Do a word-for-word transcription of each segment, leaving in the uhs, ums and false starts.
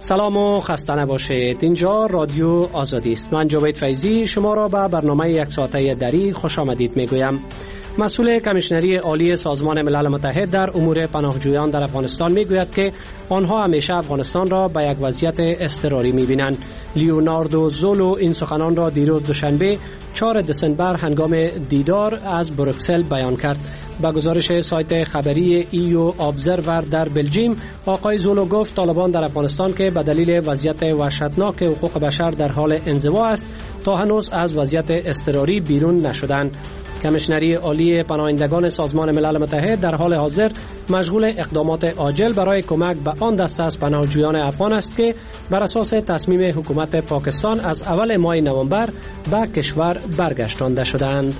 سلام و خسته نباشید. اینجا رادیو آزادی است. من جاوید فیضی شما را به برنامه یک ساعته دری خوش آمدید میگویم. مسئول کمیشنری عالی سازمان ملل متحد در امور پناهجویان در افغانستان میگوید که آنها همیشه افغانستان را به یک وضعیت اضطراری میبینند. لیوناردو زولو این سخنان را دیروز دوشنبه چهارم دسامبر هنگام دیدار از بروکسل بیان کرد. با گزارش سایت خبری ایو ابزرور در بلژیم، آقای زولو گفت طالبان در افغانستان که به دلیل وضعیت وحشتناک حقوق بشر در حال انزوا است تا هنوز از وضعیت اضطراری بیرون نشدند. کمیشنری عالی پناهندگان سازمان ملل متحد در حال حاضر مشغول اقدامات عاجل برای کمک به آن دسته از پناهجویان افغان است که بر اساس تصمیم حکومت پاکستان از اول ماه نوامبر به کشور برگشتانده شدند.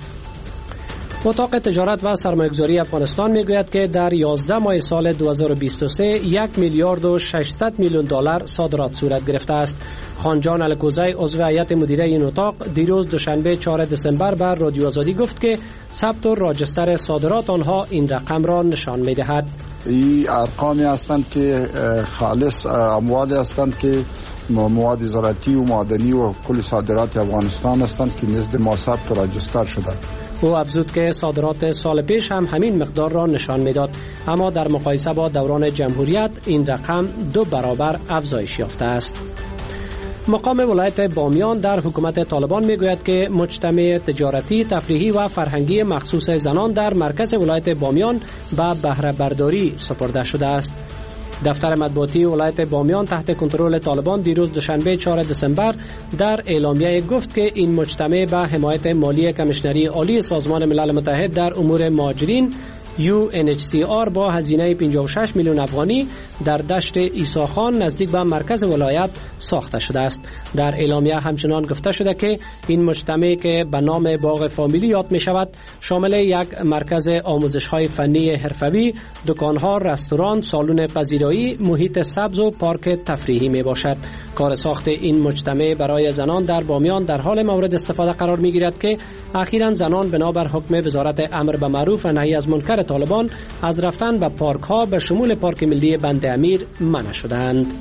اتاق تجارت و سرمایه‌گذاری افغانستان میگوید که در یازده ماه سال دو هزار و بیست و سه یک میلیارد و ششصد میلیون دلار صادرات صورت گرفته است. خانجان الکوزی عضو هیئت مدیره این اتاق دیروز دوشنبه چهارم دسامبر بر رادیو آزادی گفت که ثبت و راجستر صادرات آنها این رقم را نشان می‌دهد. این ارقامی هستند که خالص اموالی هستند که مواد زراعتی و معدنی و کل صادرات افغانستان هستند که نزد ما ثبت و راجستر شده. او افزود که صادرات سال پیش هم همین مقدار را نشان میداد، اما در مقایسه با دوران جمهوریت این رقم دو برابر افزایش یافته است. مقام ولایت بامیان در حکومت طالبان میگوید که مجتمع تجارتی، تفریحی و فرهنگی مخصوص زنان در مرکز ولایت بامیان به بهره برداری سپرده شده است. دفتر مطبوعاتی ولایت بامیان تحت کنترل طالبان دیروز دوشنبه چهارم دسامبر در اعلامیه گفت که این مجتمع به حمایت مالی کمیشنری عالی سازمان ملل متحد در امور مهاجرین یو ان اچ سی آر با هزینه پنجاه و شش میلیون افغانی در دشت عیسی خان نزدیک به مرکز ولایت ساخته شده است. در اعلامیه همچنان گفته شده که این مجتمع که به نام باغ فامیلی یاد می شود شامل یک مرکز آموزش های فنی حرفوی، دکان ها، رستوران، سالن پذیرایی، محیط سبز و پارک تفریحی می باشد. کار ساخت این مجتمع برای زنان در بامیان در حال مورد استفاده قرار می گیرد که اخیراً زنان بنابر حکم وزارت امر به معروف و نهی از منکر طالبان از رفتن به پارک ها به شمول پارک ملی بند امیر منع شدند.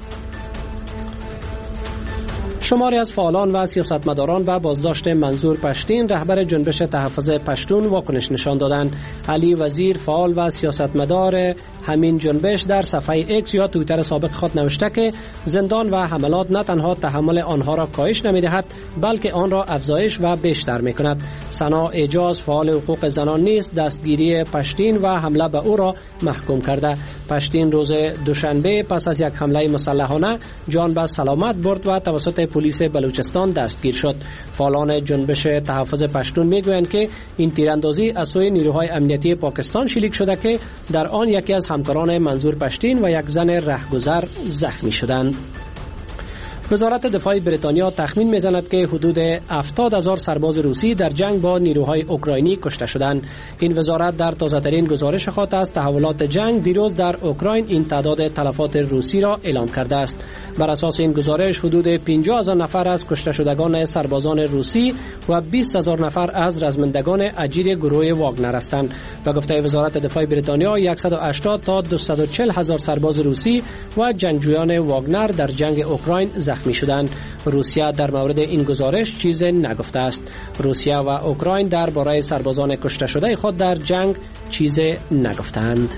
شماری از فعالان و سیاستمداران و بازداشت منظور پشتین رهبر جنبش تحفظ پشتون واکنش نشان دادند. علی وزیر فعال و سیاستمدار همین جنبش در صفحه ایکس یا توییتر سابق خود نوشته که زندان و حملات نه تنها تحمل آنها را کاهش نمی‌دهد بلکه آن را افزایش و بیشتر می‌کند. ثنا اعجاز فعال حقوق زنان نیز دستگیری پشتین و حمله به او را محکوم کرده. پشتین روز دوشنبه پس از یک حمله مسلحانه جان به سلامت برد و توسط پلیس بلوچستان دستگیر شد. فعالان جنبش تحفظ پشتون میگویند که این تیراندازی از سوی نیروهای امنیتی پاکستان شلیک شده که در آن یکی از همکاران منظور پشتین و یک زن رهگذر زخمی شدند. وزارت دفاع بریتانیا تخمین میزند که حدود هفتاد هزار سرباز روسی در جنگ با نیروهای اوکراینی کشته شدند. این وزارت در تازه‌ترین گزارش خود از تحولات جنگ دیروز در اوکراین این تعداد تلفات روسی را اعلام کرده است. بر اساس این گزارش حدود پنجاه هزار نفر از کشته شدگان سربازان روسی و بیست هزار نفر از رزمندگان اجیر گروه واگنر هستند. و گفته وزارت دفاع بریتانیا صد و هشتاد تا دویست و چهل هزار سرباز روسی و جنگجویان واگنر در جنگ اوکراین زخمی شدند. روسیه در مورد این گزارش چیز نگفته است. روسیه و اوکراین درباره سربازان کشته شده خود در جنگ چیز نگفتند.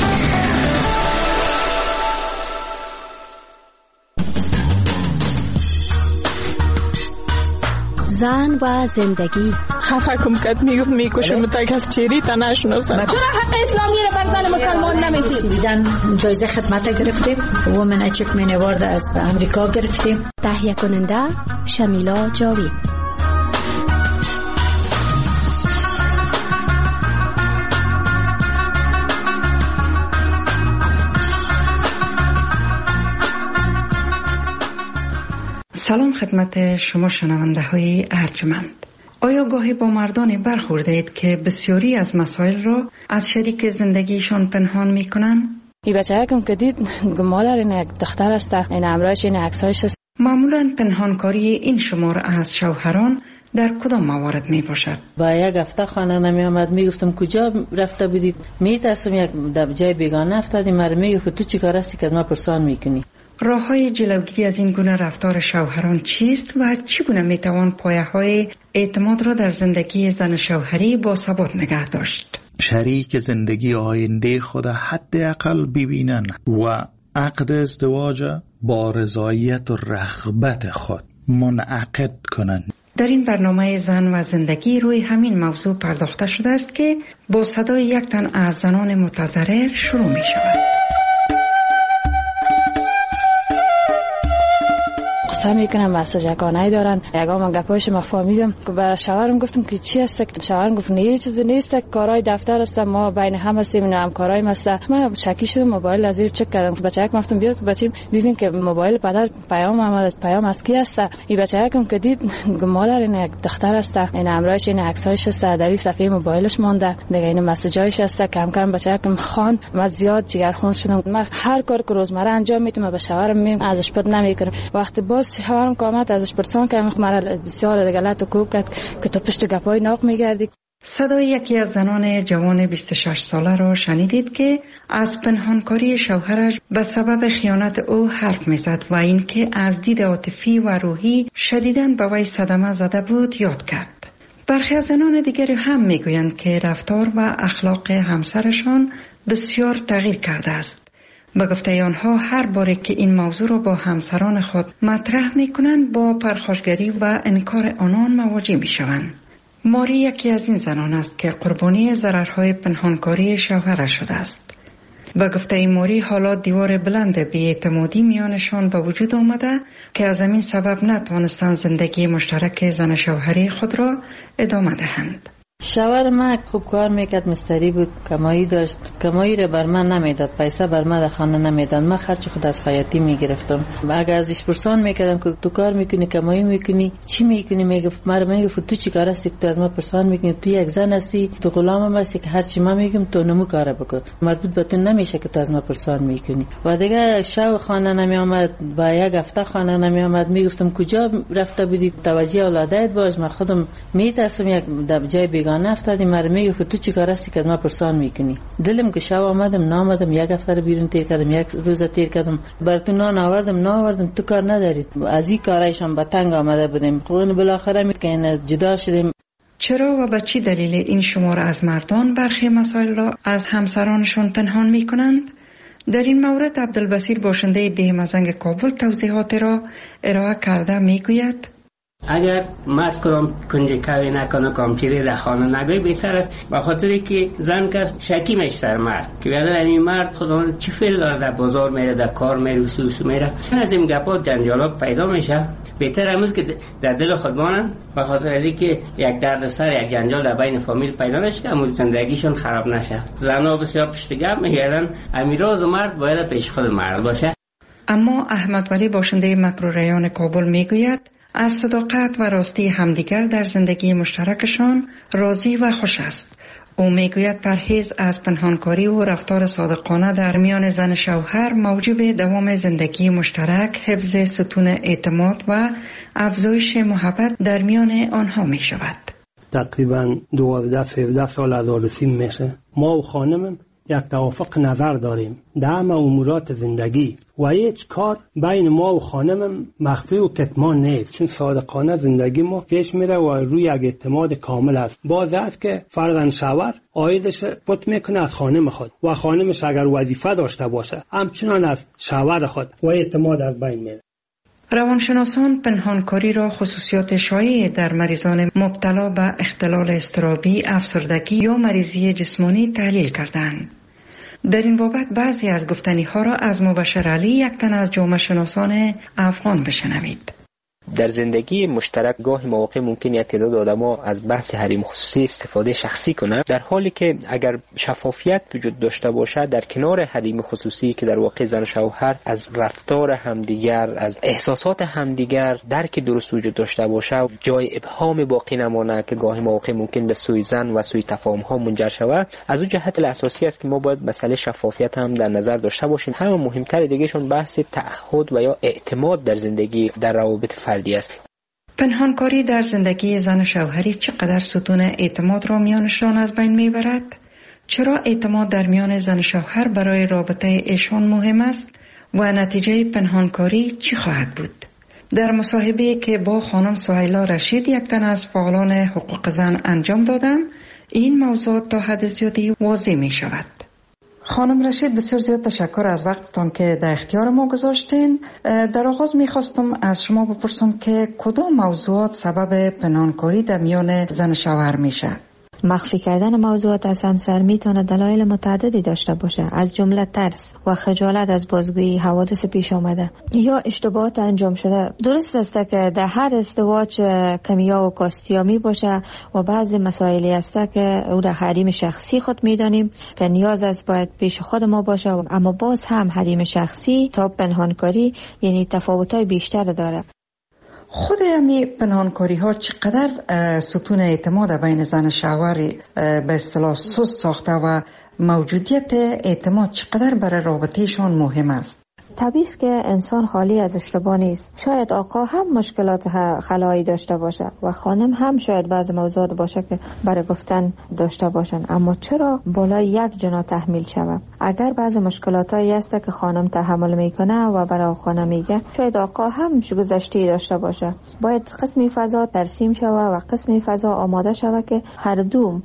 زن و زندگی خفه کم کد میگفت میکشم تک از چیری تا نشناسم. چرا حق اسلامی رو بر زن مسلمان نمیدید؟ جایزه خدمت گرفتیم، وومن اچیومنت اوارد از امریکا گرفتیم. تهیه کننده شمیلا جاوید. سلام خدمت شما شنونده های ارجمند. آیا گاهی با مردانی برخورده اید که بسیاری از مسائل را از شریک زندگیشان پنهان می کنند؟ این بچه کم که دید مادر این یک دختر است، این امرایش این عکسایش است. معمولا پنهانکاری این شمار از شوهران در کدام موارد می باشد؟ با یک هفته خانه نمی آمد، می گفتم کجا رفته بودید؟ می ترسم یک در جای بیگانه افتادی، مرا می گفت تو چی کار هستی که از ما پرسان می کنی؟ راه‌های جلوگیری از این گونه رفتار شوهران چیست و چگونه میتوان پایه‌های اعتماد را در زندگی زن شوهری با ثبات نگه داشت؟ شریک زندگی آینده خود حداقل ببینن و عقد ازدواج با رضایت و رغبت خود منعقد کنند. در این برنامه زن و زندگی روی همین موضوع پرداخته شده است که با صدای یک تن از زنان متضرر شروع می شود. قصه میکنم مساجکانه دارن. یکم گپایش ما فهمیدم که برای شوهرم گفتم که چی هست؟ شوهرم گفت نه چیزی نیست، کارهای دفتر است، ما بین هم هستیم، اینا هم کارهای است. من شکی شدم، موبایل از زیر چک کردم. بچه‌ک گفتم بیاد بچیم ببین که موبایل پدر پیام آمد، پیام از کی است؟ این بچه‌کم که دید مادر این یک دختر است، این همراهش این عکسایش است، در این صفحه موبایلش مونده، دیگه این مسیجایش است. کم کم بچه‌کم خوان، من زیاد جگرخون شدم. من هر کار که روزمره انجام میدم به شوهرم میگم ازش پد نمیکنم. وقتی باز شوهرم کامت ازش پرسان که مرا بسیار غلط و کوب کرد که تو پشت گپای ناق میگردی. صدای یکی از زنان جوان بیست و شش ساله را شنیدید که از پنهانکاری شوهرش به سبب خیانت او حرف میزد و اینکه از دید عاطفی و روحی شدیداً به وی صدمه زده بود یاد کرد. برخی از زنان دیگری هم میگویند که رفتار و اخلاق همسرشان بسیار تغییر کرده است. به گفته آنها هر باره که این موضوع را با همسران خود مطرح می کنند با پرخاشگری و انکار آنان مواجه می شوند. ماری یکی از این زنان است که قربانی ضررهای پنهانکاری شوهرش شده است. به گفته ماری حالا دیوار بلند بی‌اعتمادی میانشان به وجود آمده که از همین سبب نتوانستند زندگی مشترک زن شوهری خود را ادامه دهند. شوهر من خوب کار میکرد، مستری بود، کمایی داشت، کمایی را بر من نمیداد، پیسه بر من در خانه نمیداد، من خرج خود از خیاطی میگرفتم. اگر ازش پرسان میکردم که تو کار میکنی، کمایی میکنی، چی میکنی، میگفت مرا میگفت تو چی کار هستی که تو از ما پرسان میکنی، تو یک زن هستی، تو غلامم هستی که هر چی من میگم تو نمو کار بکن، مربوط به تو نمیشه که تو از ما پرسان میکنی. و دیگه شو خانه نمی آمد، با یک هفته خانه نمی آمد، میگفتم کجا رفته بودی، توجه اولادت باش، من خودم میترسم یک در جای بیگانه افتادی، مرا میگفت تو چی کار هستی که از ما پرسان میکنی. دلم که شب آمدم نامدم، یک هفته بیرون تیر کردم، یک روز تیر کردم، براتون نان آوردم نآوردم، تو کار ندارید. از این کارایشان به تنگ آمده بودیم. خون بالاخره می که جدا شدیم. چرا و به چی دلیل این شمار از مردان برخی مسائل را از همسرانشان پنهان می کنند؟ در این مورد عبدالبصیر باشنده ده مزنگ کابل توضیحات را ارائه کرده می گوید اگر مرد کدام کنجکاوی نکنه، کام چیزی در خانه نگوی بهتر است، به خاطری که زن که شکی میشه در مرد که بیادر این مرد خودمون چی فعل داره، در بازار میره، در کار میره، سوسو میره، از این گپا جنجالات پیدا میشه. بهتر امروز که در دل خودمانن، به خاطر از اینکه یک درد سر، یک جنجال در بین فامیل پیدا نشه که امروز زندگیشون خراب نشه. زنها بسیار پشت گپ میگردن، امیراز مرد باید پیش خود مرد باشه. اما احمد ولی باشنده مکرو ریان کابل میگوید از صداقت و راستی همدیگر در زندگی مشترکشان راضی و خوش است. او میگوید پرهیز از پنهانکاری و رفتار صادقانه در میان زن شوهر موجب دوام زندگی مشترک، حفظ ستون اعتماد و افزایش محبت در میان آنها می شود. تقریبا دوازده سیزده سال از آرسیم میشه. ما و خانمم یک توافق نظر داریم در همه امورات زندگی و هیچ کار بین ما و خانمم مخفی و کتمان نیست، چون صادقانه زندگی ما پیش میره و روی یک اعتماد کامل است. باز است که فرضاً شوهر عایدش پت میکنه از خانم خود و خانمش اگر وظیفه داشته باشه همچنان از شوهر خود و اعتماد از بین میره. روانشناسان پنهانکاری را خصوصیات شایع در مریضان مبتلا به اختلال اضطرابی، افسردگی یا مریضی جسمانی تحلیل کردند. در این بابت بعضی از گفتنی ها را از مبشر علی، یک تن از جامعه شناسان افغان، بشنوید. در زندگی مشترک گاهی مواقع ممکن است تعداد آدم‌ها از بحث حریم خصوصی استفاده شخصی کنند، در حالی که اگر شفافیت وجود داشته باشد در کنار حریم خصوصی که در واقع زن و شوهر از رفتار همدیگر، از احساسات همدیگر درک درست وجود داشته باشد، جای ابهام باقی نماند که گاهی مواقع ممکن به سوی زن و سوی تفاهم‌ها منجر شود. از اون جهت اساسی است که ما باید مسئله شفافیت هم در نظر داشته باشیم. همه مهمتر دیگهشون بحث تعهد و یا اعتماد در زندگی در روابط فردی است. پنهانکاری در زندگی زن و شوهری چقدر ستون اعتماد را میانشان از بین میبرد؟ چرا اعتماد در میان زن و شوهر برای رابطه ایشان مهم است و نتیجه پنهانکاری چی خواهد بود؟ در مصاحبه‌ای که با خانم سهیلا رشید یک تن از فعالان حقوق زن انجام دادم، این موضوع تا حد زیادی واضح می شود. خانم رشید، بسیار زیاد تشکر از وقتتان که در اختیار ما گذاشتین. در آغاز می خواستم از شما بپرسم که کدام موضوعات سبب پنهانکاری در میان زن شوهر میشه؟ مخفی کردن موضوعات از همسر میتونه دلایل متعددی داشته باشه، از جمله ترس و خجالت از بازگویی حوادث پیش آمده یا اشتباهات انجام شده. درست است که در هر ازدواج کمیا و کاستیا می باشه و بعضی مسائلی است که او در حریم شخصی خود میدانیم که نیاز است باید پیش خود ما باشه، اما باز هم حریم شخصی تا پنهانکاری یعنی تفاوت‌های بیشتر داره. خود همی پنهانکاری ها چقدر ستون اعتماد بین زن شوهر به اصطلاح سست ساخته و موجودیت اعتماد چقدر برای رابطهشان مهم است؟ طبیعی است که انسان خالی از اشتباه نیست. شاید آقا هم مشکلات خلایی داشته باشه و خانم هم شاید بعض موضوعات باشه که برای گفتن داشته باشن، اما چرا بالای یک جنا تحمیل شود؟ اگر بعض مشکلاتایی هست که خانم تحمل میکنه و برای خانم میگه، شاید آقا هم گذشته داشته باشه. باید قسمی فضا ترسیم شود و قسمی فضا آماده شود که هر دو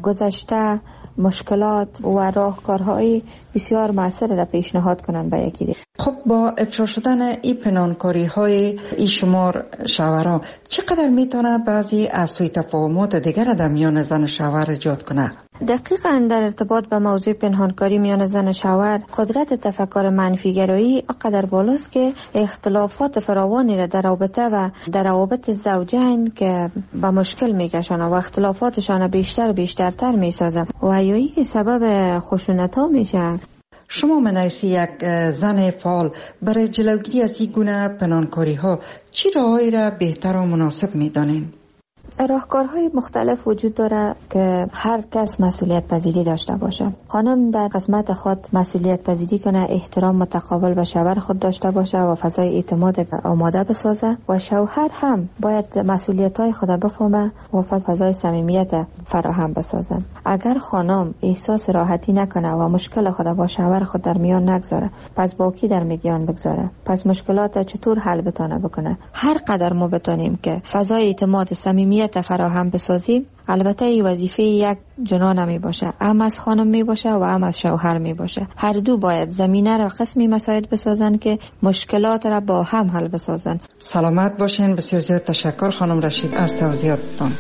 گذشته مشکلات و راهکارهای بسیار موثر را پیشنهاد کنند به یکی دیگر. خب با افشا شدن این پنهانکاری های این شمار شوهرها چقدر میتونه بعضی از سوء تفاهمات دیگر در میان زن شوهر ایجاد کنه؟ دقیقاً در ارتباط به موضوع پنهانکاری میان زن شوهر، قدرت تفکر منفیگرایی آنقدر بالاست که اختلافات فراوانی را در رابطه و در روابط زوجین که به مشکل میکشن و اختلافاتشان بیشتر بیشترتر میسازن و یایی که سبب خشونت‌ها میشه. شما منیسی یک زن فعال برای جلوگیری از این گونه پنهانکاری ها چی راهی را بهتر و مناسب میدانین؟ راهکارهای مختلف وجود داره که هر کس مسئولیت پذیری داشته باشه. خانم در قسمت خود مسئولیت پذیری کنه، احترام متقابل به شوهر خود داشته باشه و فضای اعتماد آماده بسازه و شوهر هم باید مسئولیت‌های خود بفهمه و فضای صمیمیت فراهم بسازه. اگر خانم احساس راحتی نکنه و مشکل خود با شوهر خود در میان نگذاره، پس با کی در میان بگذاره؟ پس مشکلات چطور حل بتونه بکنه؟ هر قدر ما بتونیم که فضای اعتماد و صمیمیت فراهم بسازیم، البته این وظیفه یک جنا نمی باشه، هم از خانم می باشه و هم از شوهر می باشه. هر دو باید زمینه را قسمی مساعد بسازن که مشکلات را با هم حل بسازن. سلامت باشین. بسیار زیاد تشکر خانم رشید از توضیحاتتان.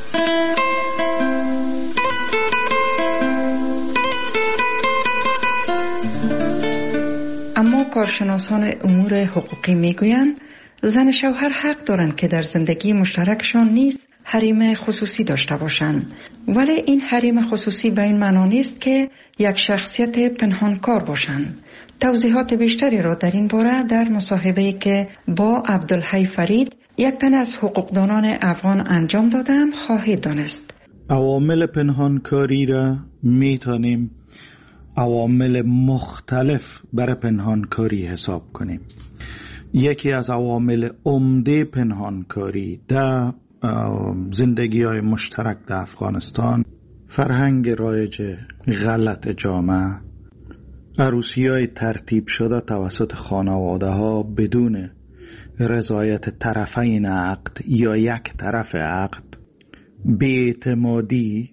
اما کارشناسان امور حقوقی می گویند زن شوهر حق دارند که در زندگی مشترکشان نیز حریم خصوصی داشته باشند، ولی این حریم خصوصی به این معنا نیست که یک شخصیت پنهانکار باشند. توضیحات بیشتری را در این باره در مصاحبه‌ای که با عبدالحی فرید یک تن از حقوقدانان افغان انجام دادم خواهید دانست. عوامل پنهانکاری را میتونیم عوامل مختلف برای پنهانکاری حساب کنیم. یکی از عوامل عمده پنهانکاری در زندگی های مشترک در افغانستان فرهنگ رایج غلط جامعه، عروسی های ترتیب شده توسط خانواده ها بدون رضایت طرفین عقد یا یک طرف عقد، بی‌اعتمادی،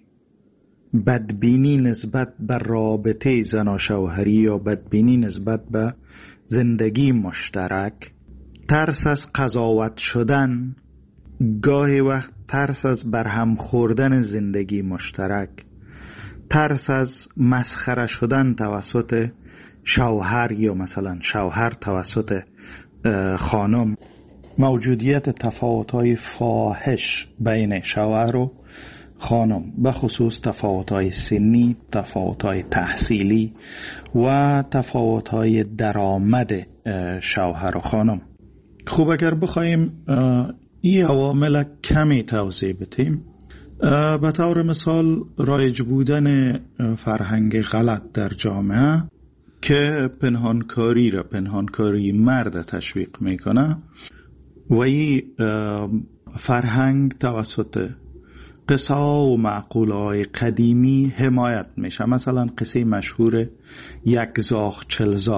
بدبینی نسبت به رابطه زن و شوهری یا بدبینی نسبت به زندگی مشترک، ترس از قضاوت شدن، گاهی وقت ترس از برهم خوردن زندگی مشترک، ترس از مسخره شدن توسط شوهر یا مثلا شوهر توسط خانم، موجودیت تفاوت‌های فاحش بین شوهر و خانم، به خصوص تفاوت‌های سنی، تفاوت‌های تحصیلی و تفاوت‌های درآمد شوهر و خانم. خوب اگر بخوایم این عوامل کمی توضیح بدیم، به طور مثال رایج بودن فرهنگ غلط در جامعه که پنهانکاری را پنهانکاری مرد تشویق میکنه و این فرهنگ توسط قصه و معقوله های قدیمی حمایت میشه. مثلا قصه مشهور یک زاغ چل زاغ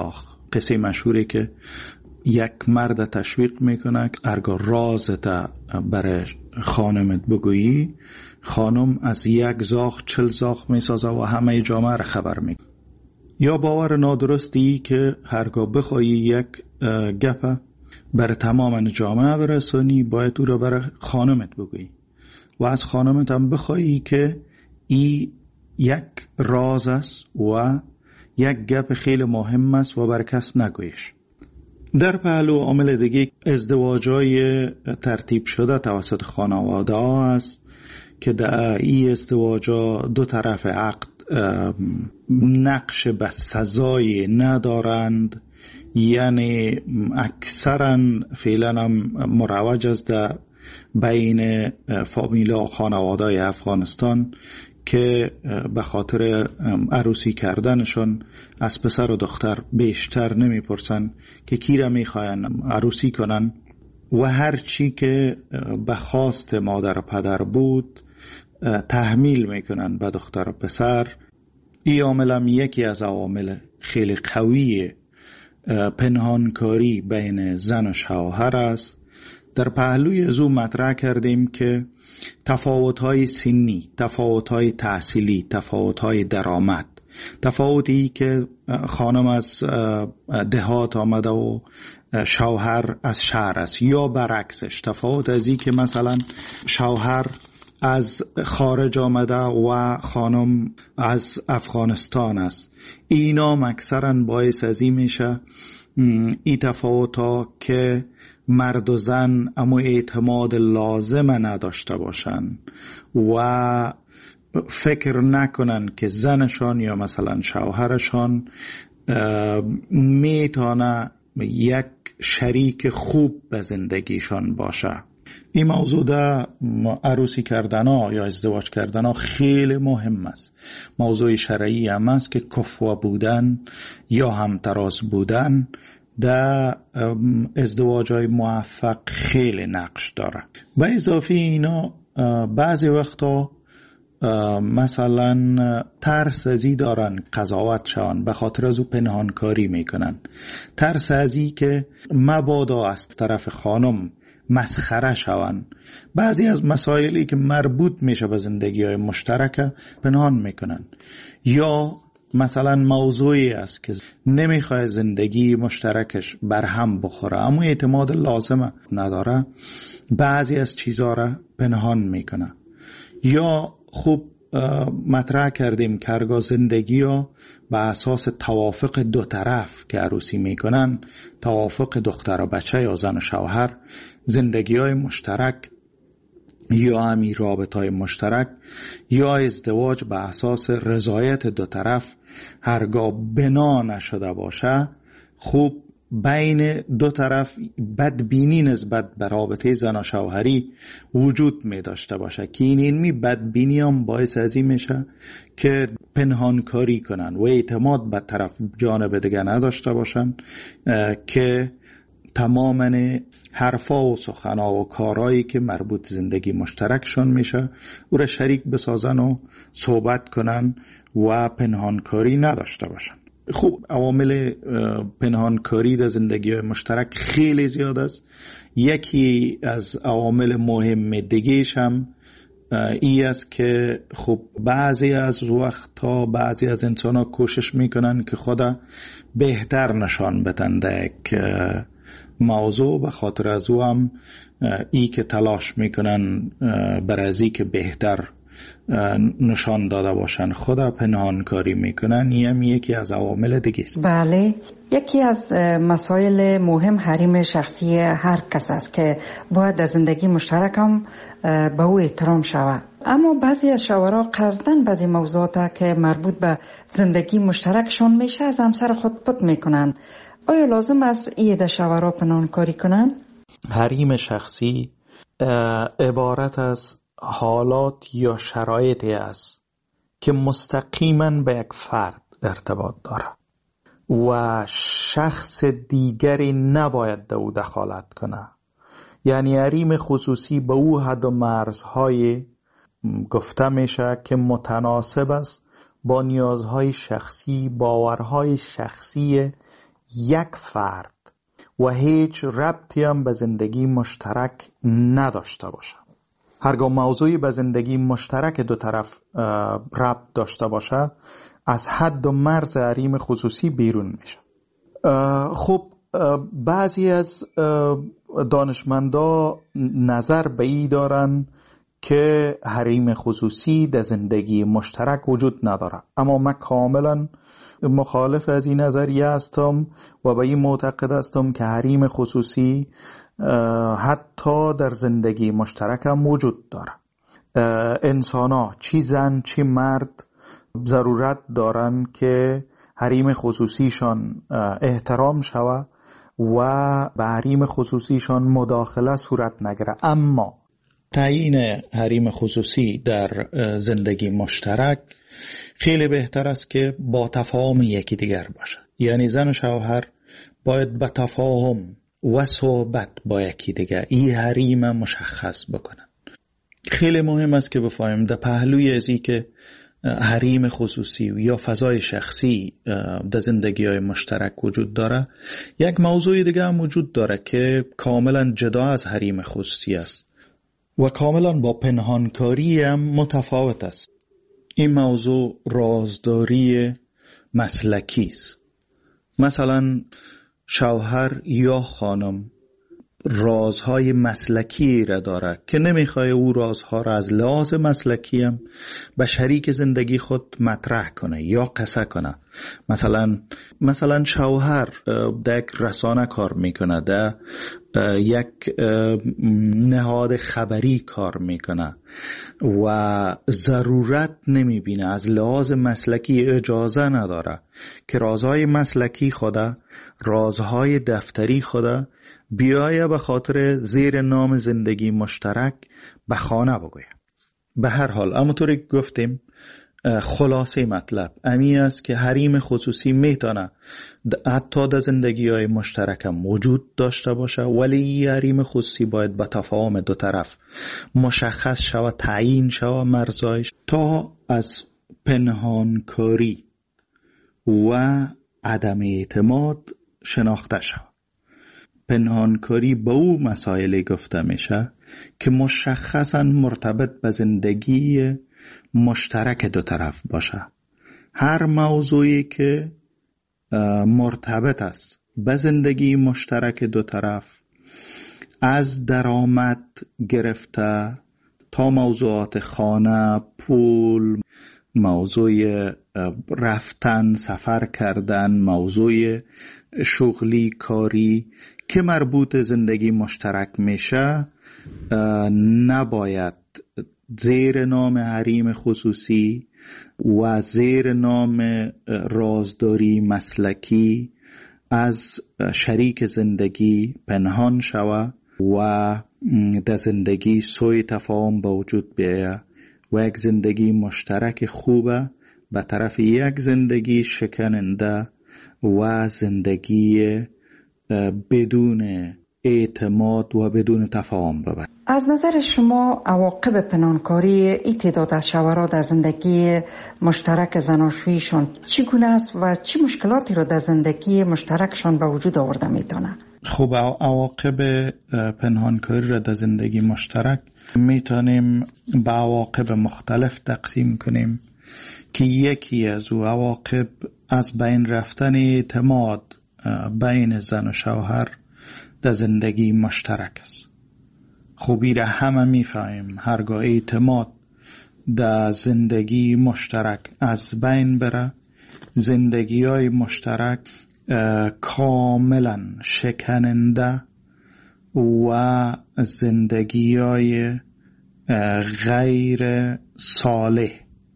قصه مشهوری که یک مرد تشویق میکنه ارگا رازت برای خانمت بگویی، خانم از یک زاخ چل زاخ میسازه و همه جامعه را خبر میکنه. یا باور نادرستی که هرگاه بخوایی یک گپ برای تمام جامعه برسانی، باید او را برای خانمت بگویی و از خانمت هم بخوایی که ای یک راز است و یک گپ خیلی مهم است و برای کس نگویش. در پهلو عامل دیگه ازدواجای ترتیب شده توسط خانواده ها است که در این ازدواجا دو طرف عقد نقش به سزای ندارند، یعنی اکثرا فعلا هم مروج است در بین فامیلا و خانواده های افغانستان که به خاطر عروسی کردنشون از پسر و دختر بیشتر نمیپرسن که کی را میخواین عروسی کنن و هر چی که به خواست مادر و پدر بود تحمیل میکنن به دختر و پسر. این عامل هم یکی از عوامل خیلی قوی پنهانکاری بین زن و شوهر است. در پهلوی از او مطرح کردیم که تفاوت‌های سنی، تفاوت‌های تحصیلی، تفاوت‌های درآمد، تفاوتی که خانم از دهات آمده و شوهر از شهر است یا برعکسش، تفاوت از این که مثلا شوهر از خارج آمده و خانم از افغانستان است. اینا اکثرا باعث از این میشه این تفاوت‌ها که مرد و زن اما اعتماد لازم نداشته باشن و فکر نکنن که زنشان یا مثلا شوهرشان میتونه یک شریک خوب به زندگیشان باشه. این موضوع در عروسی کردن ها یا ازدواج کردن ها خیلی مهم است. موضوع شرعی هم است که کفو بودن یا همتراز بودن در ازدواج های موفق خیلی نقش داره. به اضافه اینا بعضی وقتا مثلا ترس ازی دارن قضاوت شون، به خاطر از او پنهانکاری میکنن. ترس ازی که مبادا از طرف خانم مسخره شون. بعضی از مسائلی که مربوط میشه به زندگی های مشترک پنهان میکنن. یا مثلا موضوعی است که نمیخواد زندگی مشترکش برهم بخوره اما اعتماد لازم نداره، بعضی از چیزها را پنهان میکنه. یا خوب مطرح کردیم که هرگاه زندگی ها به اساس توافق دو طرف که عروسی میکنن، توافق دختر و بچه یا زن و شوهر، زندگی های مشترک یا همی رابط های مشترک یا ازدواج به اساس رضایت دو طرف هرگاه بنا نشده باشه، خوب بین دو طرف بدبینی نسبت به رابطه زن و شوهری وجود می داشته باشه که این اینمی بدبینی هم باعث از این میشه که پنهانکاری کنن و اعتماد به طرف جانب دیگه نداشته باشن که تماما حرفا و سخنا و کارهایی که مربوط زندگی مشترکشون میشه او را شریک بسازن و صحبت کنن و پنهانکاری نداشته باشن. خوب عوامل پنهانکاری در زندگی مشترک خیلی زیاد است. یکی از عوامل مهم دیگه‌اش هم ای است که خب بعضی از وقتها بعضی از انسان‌ها کوشش میکنن که خدا بهتر نشان بدن در یک موضوع، به خاطر از او هم ای که تلاش میکنن برای ازی که بهتر نشان داده باشن خدا پنهانکاری میکنن. این هم یکی از عوامل دیگه است. بله، یکی از مسائل مهم حریم شخصی هر کس است که باید در زندگی مشترک هم به او احترام شود. اما بعضی از شوهرها قصدن بعضی موضوعات که مربوط به زندگی مشترکشون میشه از همسر خود پت میکنن. آیا لازم است این در شوهرها پنهانکاری کنن؟ حریم شخصی عبارت از حالات یا شرایطی است که مستقیما به یک فرد ارتباط داره و شخص دیگری نباید در او دخالت کنه. یعنی حریم خصوصی به او حد و مرزهای گفته میشه که متناسب است با نیازهای شخصی، باورهای شخصی یک فرد و هیچ ربطی هم به زندگی مشترک نداشته باشه. هرگاه موضوعی به زندگی مشترک دو طرف ربط داشته باشه از حد و مرز حریم خصوصی بیرون میشه. خب بعضی از دانشمندا نظر به این دارن که حریم خصوصی در زندگی مشترک وجود نداره، اما من کاملا مخالف از این نظریه هستم و به این معتقد هستم که حریم خصوصی حتی در زندگی مشترک هم وجود داره. انسان ها چی زن چی مرد ضرورت دارن که حریم خصوصیشان احترام شوه و به حریم خصوصیشان مداخله صورت نگیره. اما تعیین حریم خصوصی در زندگی مشترک خیلی بهتر است که با تفاهم یکی دیگر باشه. یعنی زن و شوهر باید با تفاهم و صحبت با یکی دیگر این حریم مشخص بکنن. خیلی مهم است که بفهمیم در پهلوی ازی که حریم خصوصی یا فضای شخصی در زندگی های مشترک وجود داره، یک موضوع دیگه هم وجود داره که کاملا جدا از حریم خصوصی است و کاملا با پنهانکاری هم متفاوت است. این موضوع رازداری مسلکی است. مثلا شوهر یا خانم رازهای مسلکی را داره که نمیخواه او رازها را از لحاظ مسلکی هم به شریک زندگی خود مطرح کنه یا قصه کنه. مثلا مثلا شوهر در یک رسانه کار میکنه، در یک نهاد خبری کار میکنه و ضرورت نمیبینه، از لحاظ مسلکی اجازه نداره که رازهای مسلکی خدا، رازهای دفتری خدا بیایه به خاطر زیر نام زندگی مشترک به خانه بگویه. به هر حال همونطوری که گفتیم خلاصه مطلب امی است که حریم خصوصی میتونه حتی در زندگی های مشترک هم وجود داشته باشه، ولی حریم خصوصی باید به تفاهم دو طرف مشخص شود، تعیین شود مرزایش تا از پنهانکاری و عدم اعتماد شناخته شود. پنهانکاری به او مسائلی گفته میشه که مشخصاً مرتبط به زندگی مشترک دو طرف باشه. هر موضوعی که مرتبط است به زندگی مشترک دو طرف، از درآمد گرفته تا موضوعات خانه، پول، موضوع رفتن، سفر کردن، موضوع شغلی، کاری که مربوط زندگی مشترک میشه، نباید زیر نام حریم خصوصی و زیر نام رازداری مسلکی از شریک زندگی پنهان شوه و در زندگی سوء تفاهم به وجود بیاید و یک زندگی مشترک خوبه به طرف یک زندگی شکننده و زندگی بدون اعتماد و بدون تفاهم ببر. از نظر شما عواقب پنهانکاری این تعداد از شوهرها در زندگی مشترک زناشوییشان چگونه است و چه مشکلاتی را در زندگی مشترکشان به وجود آورده میتونه؟ خب عواقب پنهانکاری را در زندگی مشترک میتونیم به عواقب مختلف تقسیم کنیم که یکی از او عواقب از بین رفتن اعتماد بین زن و شوهر در زندگی مشترک است. خوبی را همه میفهمیم هرگاه اعتماد در زندگی مشترک از بین بره، زندگی های مشترک کاملا شکننده و زندگی های غیر صالح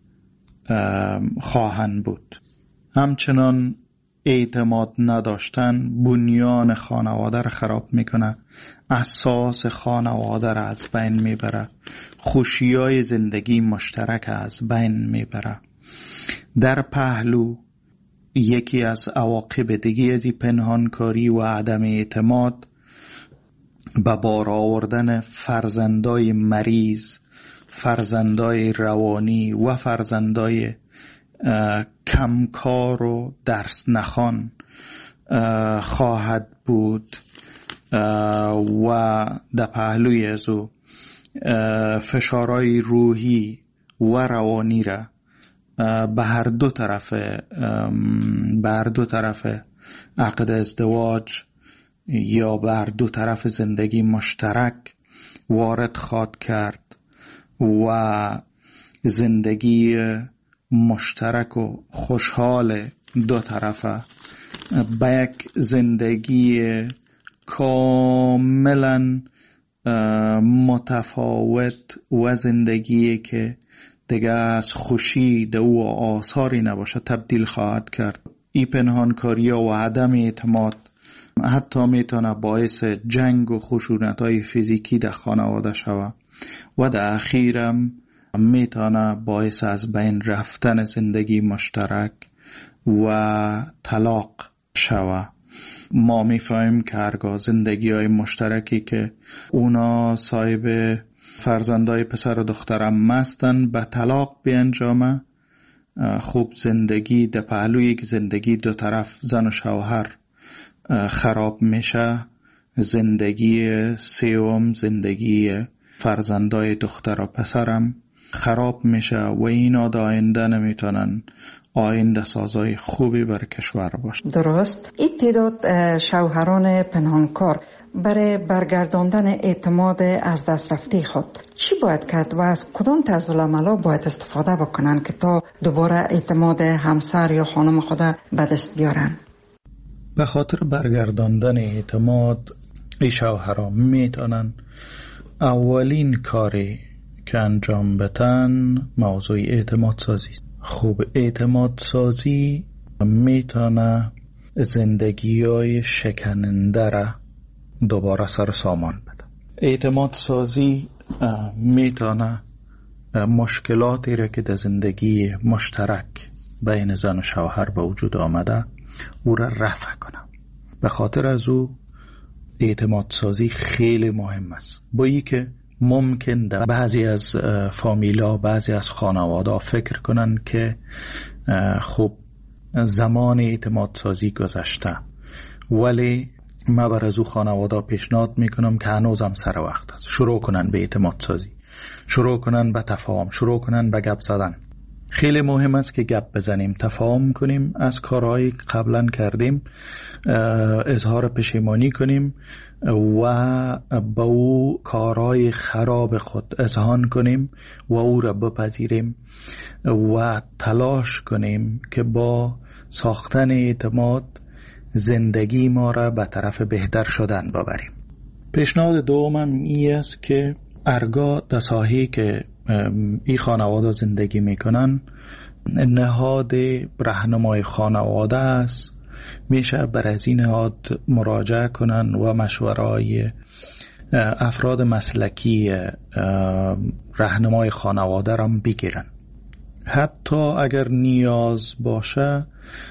خواهند بود. همچنان اعتماد نداشتن بنیان خانواده را خراب میکنه، اساس خانواده را از بین میبره، خوشیای زندگی مشترک از بین میبره. در پهلو یکی از عواقب دیگه از پنهانکاری و عدم اعتماد به بار آوردن فرزندای مریض، فرزندای روانی و فرزندای کمکار و درس نخوان خواهد بود و در پهلوی از او فشارهای روحی و روانی را به هر دو طرف به هر دو طرف عقد ازدواج یا به هر دو طرف زندگی مشترک وارد خواهد کرد و زندگی مشترک و خوشحال دو طرفه به یک زندگی کاملا متفاوت و زندگی که دیگه از خوشی دو و آثاری نباشه تبدیل خواهد کرد. این پنهانکاری و عدم اعتماد حتی میتونه باعث جنگ و خشونت‌های فیزیکی در خانواده شود و در اخیرم میتونه باعث از بین رفتن زندگی مشترک و طلاق شود. ما میفهمیم که هرگاه زندگی های مشترکی که اونا صاحب فرزندای پسر و دخترم مستن به طلاق بیانجامه، خوب زندگی در پهلوی که زندگی دو طرف زن و شوهر خراب میشه، زندگی سوم زندگی فرزندای دختر و پسرم خراب میشه و اینا در آینده نمیتونن آینده سازای خوبی بر کشور باشه. درست. این تعداد شوهران پنهانکار برای برگرداندن اعتماد از دست رفته خود چی باید کرد و از کدام طرز العمل باید استفاده بکنن که تا دوباره اعتماد همسر یا خانم خود به دست بیارن؟ به خاطر برگرداندن اعتماد این شوهران میتونن اولین کاری که انجام بدن موضوع اعتماد سازی. خوب اعتماد سازی میتونه زندگی های شکننده را دوباره سر سامان بده. اعتماد سازی میتونه مشکلاتی را که در زندگی مشترک بین زن و شوهر به وجود آمده او را رفع کنه. به خاطر از او اعتماد سازی خیلی مهم است. با ای که ممکن در بعضی از فامیلا بعضی از خانواده فکر کنن که خب زمان اعتماد سازی گذشته، ولی من بر از او خانواده پیشنهاد میکنم که هنوزم سر وقت است. شروع کنن به اعتماد سازی، شروع کنن به تفاهم، شروع کنن به گپ زدن. خیلی مهم است که گپ بزنیم، تفاهم کنیم، از کارهایی که قبلا کردیم اظهار پشیمانی کنیم و با او کارهای خراب خود اذعان کنیم و او را بپذیریم و تلاش کنیم که با ساختن اعتماد زندگی ما را به طرف بهتر شدن ببریم. پیشنهاد دومم این است که ارگاه در ساحه‌ای که این خانواده زندگی میکنن نهاد راهنمای خانواده است، میشه بر از این نهاد مراجعه کنن و مشوره‌های افراد مسلکی راهنمای خانواده را بگیرن. حتی اگر نیاز باشه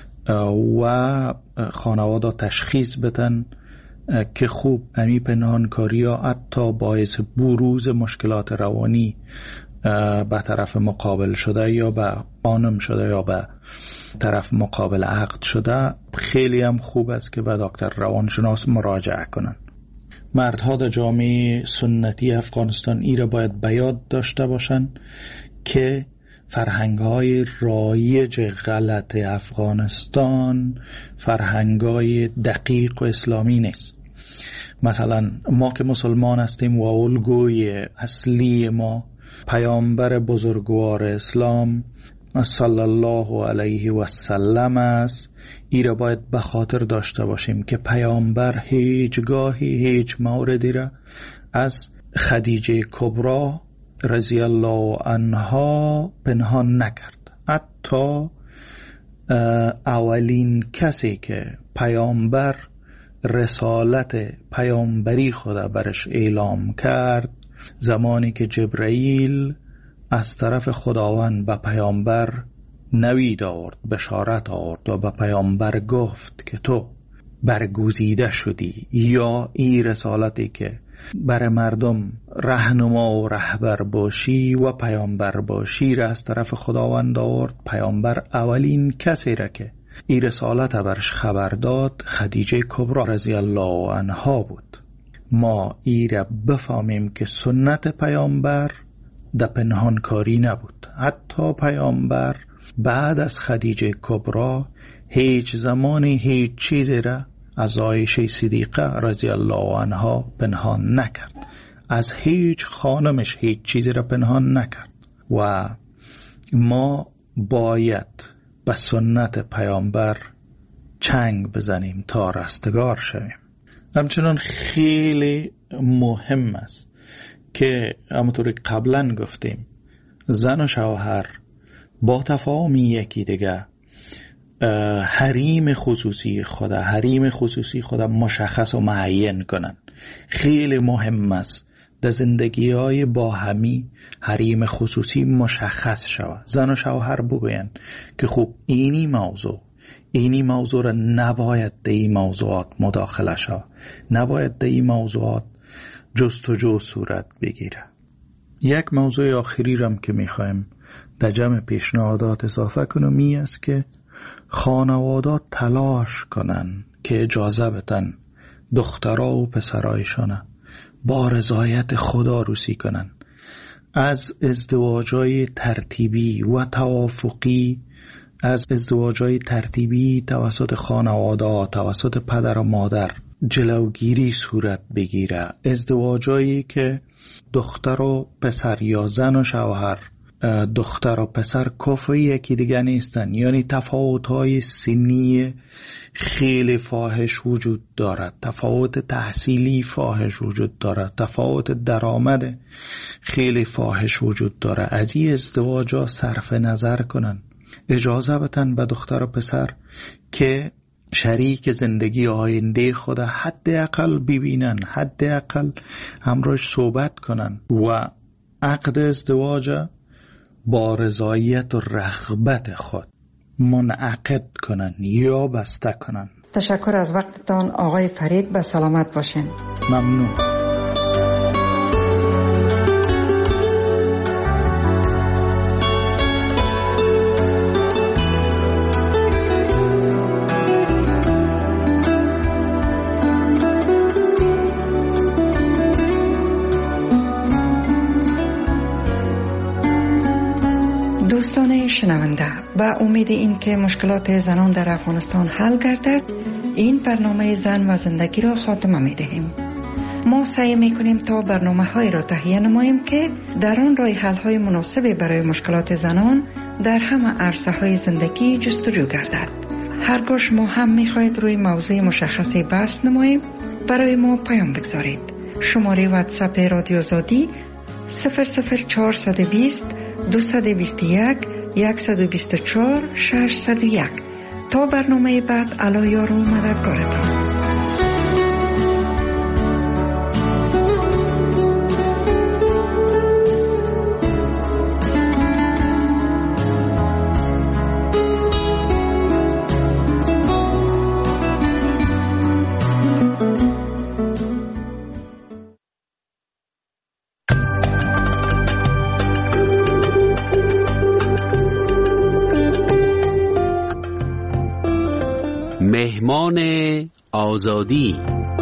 و خانواده تشخیص بدن که خوب امی پنهانکاری ها حتی باعث بروز مشکلات روانی به طرف مقابل شده یا به خانم شده یا به طرف مقابل عقد شده، خیلی هم خوب است که به دکتر روانشناس مراجعه کنن. مردها در جامعه سنتی افغانستان ای را باید به یاد داشته باشن که فرهنگ‌های رایج غلط افغانستان فرهنگ‌های دقیق و اسلامی نیست. مثلا ما که مسلمان هستیم و الگوی اصلی ما پیامبر بزرگوار اسلام صلی الله علیه و سلم است. ای را باید به خاطر داشته باشیم که پیامبر هیچ گاهی هیچ موردی را از خدیجه کبرا رضی الله عنها پنهان نکرد. حتی اولین کسی که پیامبر رسالت پیامبری خود برش اعلام کرد زمانی که جبرئیل از طرف خداوند به پیامبر نوید آورد، بشارت آورد و به پیامبر گفت که تو برگزیده شدی، یا این رسالتی که برای مردم راهنما و رهبر باشی و پیامبر باشی را از طرف خداوند آورد. پیامبر اولین کسی را که این رسالت برش خبر داد خدیجه کبرا رضی الله عنها بود. ما ای را بفهمیم که سنت پیامبر در پنهانکاری نبود. حتی پیامبر بعد از خدیجه کبرا هیچ زمانی هیچ چیزی را از عایشه صدیقه رضی الله عنها پنهان نکرد. از هیچ خانمش هیچ چیزی را پنهان نکرد و ما باید به سنت پیامبر چنگ بزنیم تا رستگار شویم. همچنان خیلی مهم است که همونطور که قبلا گفتیم زن و شوهر با تفاهم یکی دیگه حریم خصوصی خدا حریم خصوصی خدا مشخص و معین کنن. خیلی مهم است در زندگی های با همی حریم خصوصی مشخص شود. زن و شوهر بگوین که خب اینی موضوع اینی موضوع را نباید در این موضوعات مداخله شود، نباید در این موضوعات جستجو صورت بگیره. یک موضوع آخری رم که میخوایم در جمع پیشنهادات اضافه کنم این است که خانوادات تلاش کنن که اجازه بدن دخترها و پسرایشان با رضایت خدا روسی کنن. از ازدواجای ترتیبی و توافقی از ازدواجای ترتیبی توسط خانواده توسط پدر و مادر جلوگیری صورت بگیره. ازدواجایی که دختر و پسر یا زن و شوهر دختر و پسر کفی یکی دیگه نیستن، یعنی تفاوت‌های سنی خیلی فاحش وجود دارد، تفاوت تحصیلی فاحش وجود دارد، تفاوت درآمد خیلی فاحش وجود دارد. از این ازدواجا صرف نظر کنن، اجازه بدن به دختر و پسر که شریک زندگی آینده خود حداقل ببینن، حداقل همراهش صحبت کنن و عقد ازدواج با رضایت و رغبت خود منعقد کنن یا بسته کنن. تشکر از وقتتان آقای فرید، به سلامت باشین. ممنون. دوستان شنونده، با امید این که مشکلات زنان در افغانستان حل گردد، این برنامه زن و زندگی را خاتمه می دهیم. ما سعی می کنیم تا برنامه های را تهیه نماییم که در آن راه حل های مناسبی برای مشکلات زنان در همه عرصه های زندگی جستجو گردد. هرگاه شما هم می خواهید روی موضوع مشخصی بحث نماییم، برای ما پیام بگذارید. شماره واتساپ رادیو آزادی صفر صفر چهارصد و بیست دویست و بیست و یک صد و بیست و چهار ششصد و یک. تا برنامه بعد، علی یار و مددگارتان. مهمان آزادی.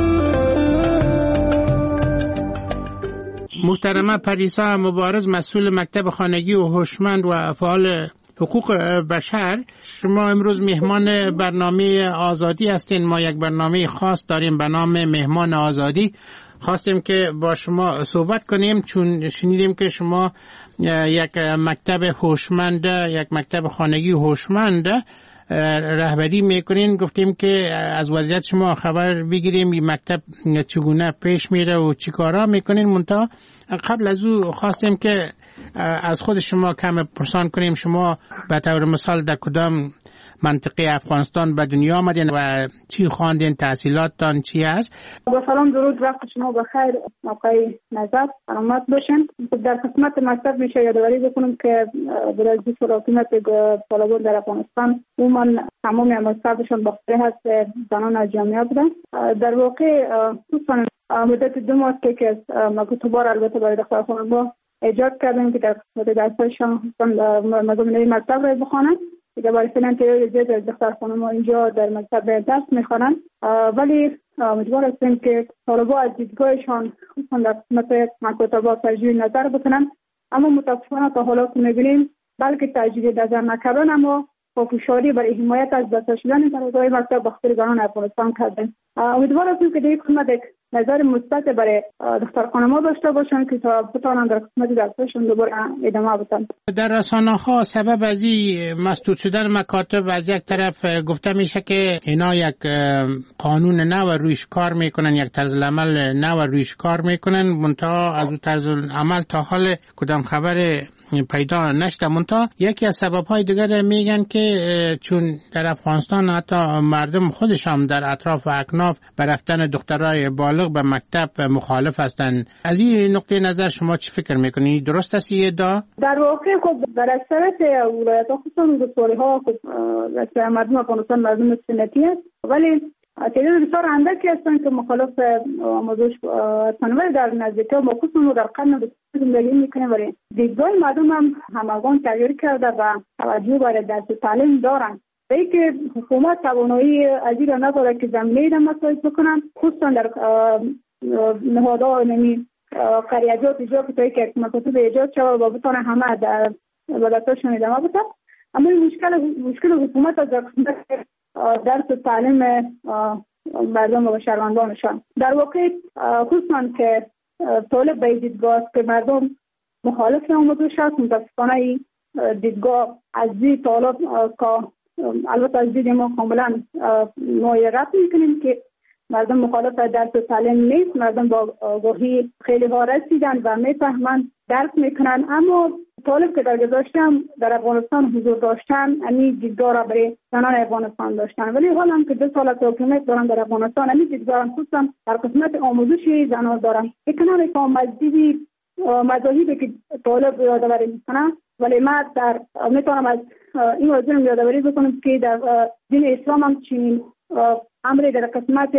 محترمه پریسا مبارز، مسئول مکتب خانگی و هوشمند و فعال حقوق بشر، شما امروز مهمان برنامه آزادی هستین. ما یک برنامه خاص داریم به نام مهمان آزادی. خواستیم که با شما صحبت کنیم چون شنیدیم که شما یک مکتب هوشمند، یک مکتب خانگی هوشمند رهبری میکنین. گفتیم که از وضعیت شما خبر بگیریم این مکتب چگونه پیش میره و چی کارا میکنین. منتها قبل از او خواستیم که از خود شما کم پرسان کنیم. شما به طور مثال در کدام منطقه افغانستان به دنیا آمدین و چی خواندین، تحصیلاتتان چی است؟ با سلام، درود، وقت شما بخیر، موقع نظر سلامت باشین. در قسمت مکتب میشه یادآوری بکنم که برای حکومت طالبان در افغانستان عموما تمام عملکردشان باخته هست زنان از جامعه بودن. در واقع خصوصا مدت دو ماه که مکتوبار البته برای دختر خانم ایجاد کردیم که در قسمت درسایشان مضامین مکتب را بخوانند. دیگه برای فعلا تعداد زیاد از دختر خانم اینجا در مکتب درس میخوانند، ولی امیدوار هستیم که طالبا از دیدگاهشان خصوصا در قسمت مکاتبات تجدید نظر بکنن. اما متاسفانه تا حالا که میبینیم بلکه تجدید نظر نکردن اما پافشاری برای حمایت از بسته شدن درس‌های مکتب بخاطر زنان افغانستان کردن. امیدوار هستیم که در این قسمت یک نظر مثبت برای دختر خانم‌ها داشته باشن که تا بتوانند در قسمت درسشون دوباره ادامه بدن. در رسانه‌ها سبب از این مسدود شدن مکاتب از یک طرف گفته میشه که اینا یک قانون نو رویش کار میکنن، یک طرز عمل نو رویش کار میکنن، منتها از اون طرز عمل تا حال کدام خبر پیدا نشده. منتها یکی از سبب‌های دیگر میگن که چون در افغانستان حتی مردم خودش هم در اطراف و اکناف به رفتن دخترای بالغ به مکتب مخالف هستند. از این نقطه نظر شما چی فکر میکنید؟ درست است این ادعا؟ در واقع خب در اکثریت ولایت‌ها خصوصا ولایت‌ها خب اکثر مردم افغانستان مردم سنتی است، ولی تعداد بسیار اندکی هستند که مخالف آموزش هستند، ولی در نزدیک‌ها ما خصوصا در قرن زندگی میکنیم ولی دیدگاه مردم هم همگان تغییر کرده و توجه برای درس تعلیم دارند. و اینکه حکومت توانایی از این را نداره که زمینه را مساعد بکنن، خصوصا در نهادها نمی قریجات ایجاد که که مکاتب ایجاد شود و بتونه همه در ولایت‌هاشون ادامه بده. اما مشکل مشکل حکومت از قسمت درس تعلیم مردم و شهروندانشان در واقع خصوصا که طالب به دیدگاه است که مردم مخالف آموزش است. متاسفانه دیدگاه از دید طالب که البته از دید ما کاملا مایرت میکنیم که مردم مخالف درس تعلیم نیست، مردم با آگاهی خیلی ها رسیدن و میفهمن درس میکنن. اما طالب که در گذشته هم در افغانستان حضور داشتن امی دیدگاه را برای زنان افغانستان داشتن، ولی حالا هم که دو سال از حکومت دارن در افغانستان امی دیدگاه هم خصوصا در قسمت آموزش زنان دارن. اکنون اقام مذهبی مذاهبی که طالب یادآوری میکنن، ولی ما در میتونم از این موضوع یادآوری بکنم که در دین اسلام هم چنین امری در قسمت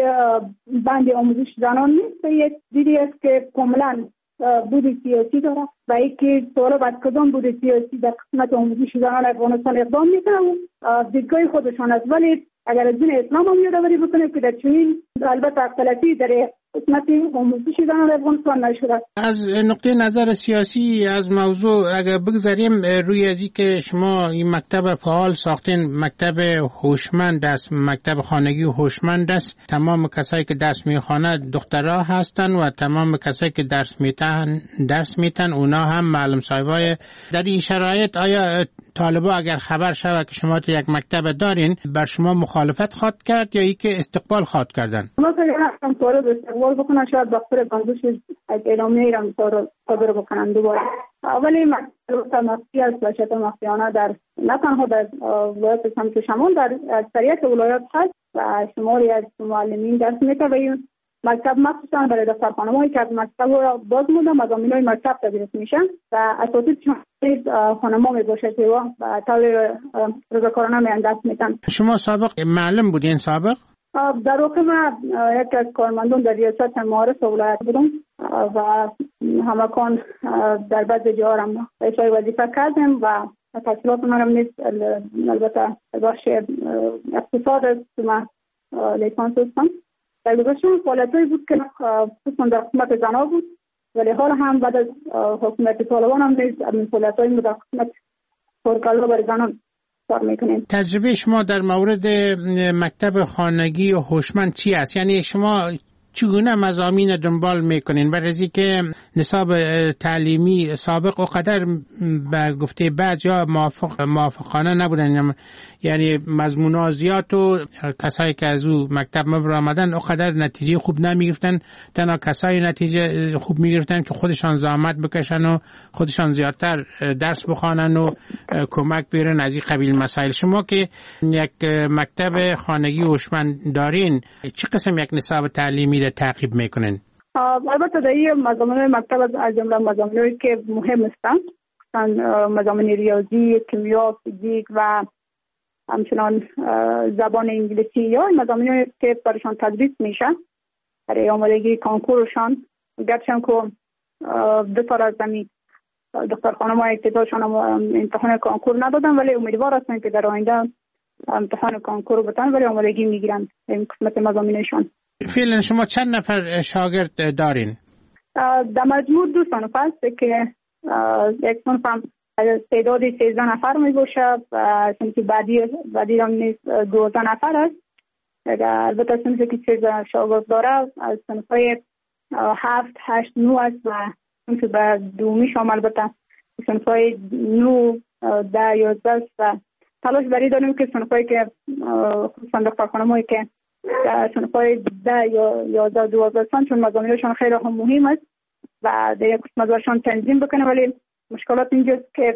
بند آموزش زنان نیست. یک دیدی است که کاملا بود سیاسی داره و اینکه طالب از کدام بود سیاسی در قسمت آموزش زنان افغانستان اقدام میکنه و دیدگاه خودشان است. ولی اگر از دین اسلام هم یادآوری بکنه که در چنین البته اختلافی در قسمت آموزش زنان افغانستان نشده. از نقطه نظر سیاسی از موضوع اگر بگذاریم روی ازی که شما این مکتب فعال ساختین، مکتب هوشمند است، مکتب خانگی هوشمند است، تمام کسایی که درس میخوانند دخترها هستند و تمام کسایی که درس میتن درس میتن اونا هم معلم صاحبای. در این شرایط آیا طالبا اگر خبر شود که شما تو یک مکتب دارین بر شما مخالفت خواهد کرد یا ای که استقبال خواهد کردن؟ مثلا طالب استقبال بکنن شاید بخاطر بندش از اعلامیه ایران صادر بکنن دوباره. ولی مکتب مخفی است و شبه مخفیانه در نه تنها در ولایت سمت شمال در اکثریت ولایات هست و شماری از معلمین درس می‌کنند. مکتب مخصوصا برای دختر خانم‌هایی که از مکتب را باز مونده مضامین‌های مکتب تدریس میشن و اساتید خانم‌ها میباشد و طور رضاکارانه میان درس میدن. شما سابق معلم بودین سابق؟ در واقع من یک از کارمندان در ریاست معارف ولایت بودم و همکان در بعض جاها هم اجرای وظیفه کردم و تحصیلات من هم نیست البته بخش اقتصاد است که من لیسانس هستم. در گذشته فعالیت‌هایی بود که خصوصا در قسمت زنها بود، ولی حال هم بعد از حکومت طالبان هم نیز از فعالیت‌های در قسمت پرکالا برای زنان کار میکنیم. تجربه شما در مورد مکتب خانگی و هوشمند چی است؟ یعنی شما چگونه مضامین دنبال میکنین؟ برای که نصاب تعلیمی سابق و قدر به گفته بعضیا موافق موافقانه نبودن، یعنی مضمونا زیاد و کسایی که از او مکتب مبر آمدن او قدر نتیجه خوب نمیگرفتن. تنها کسایی نتیجه خوب میگرفتن که خودشان زحمت بکشن و خودشان زیادتر درس بخوانن و کمک بیارن از این قبیل مسائل. شما که یک مکتب خانگی هوشمند دارین چه قسم یک نصاب تعلیمی را تعقیب میکنین؟ البته در این مضامین مکتب از جمله مضامینی که مهم هستند، مضامین ریاضی، کیمیا، فیزیک و همچنان زبان انگلیسی یا مضامینی که برشان تدریس میشه برای آمادگی کنکورشان، گرچه که دو سال از زمین دختر خانم‌های تعدادشان امتحان کنکور ندادن، ولی امیدوار هستن که در آینده امتحان کنکور بتن ولی آمادگی میگیرن این قسمت مضامینشان. فعلا شما چند نفر شاگرد دارین؟ در مجموع دو صنف است که یک صنف هم تعداد سیزده نفر می باشه و صنف بعدی بعدی هم نیز دوازده نفر است. البته صنفی که سیزده شاگرد داره از صنف‌های هفت هشت نو است و صنف به دومی شامل البته صنف‌های نو ده یازده است و تلاش بری داریم که صنف‌هایی که خصوصا دختر خانم‌هایی که صنف‌های ده یا یازده دوازده سن چون مضامینشان خیلی هم مهم است و در یک قسمت برشان تنظیم بکنه، ولی مشکلات اینجاست که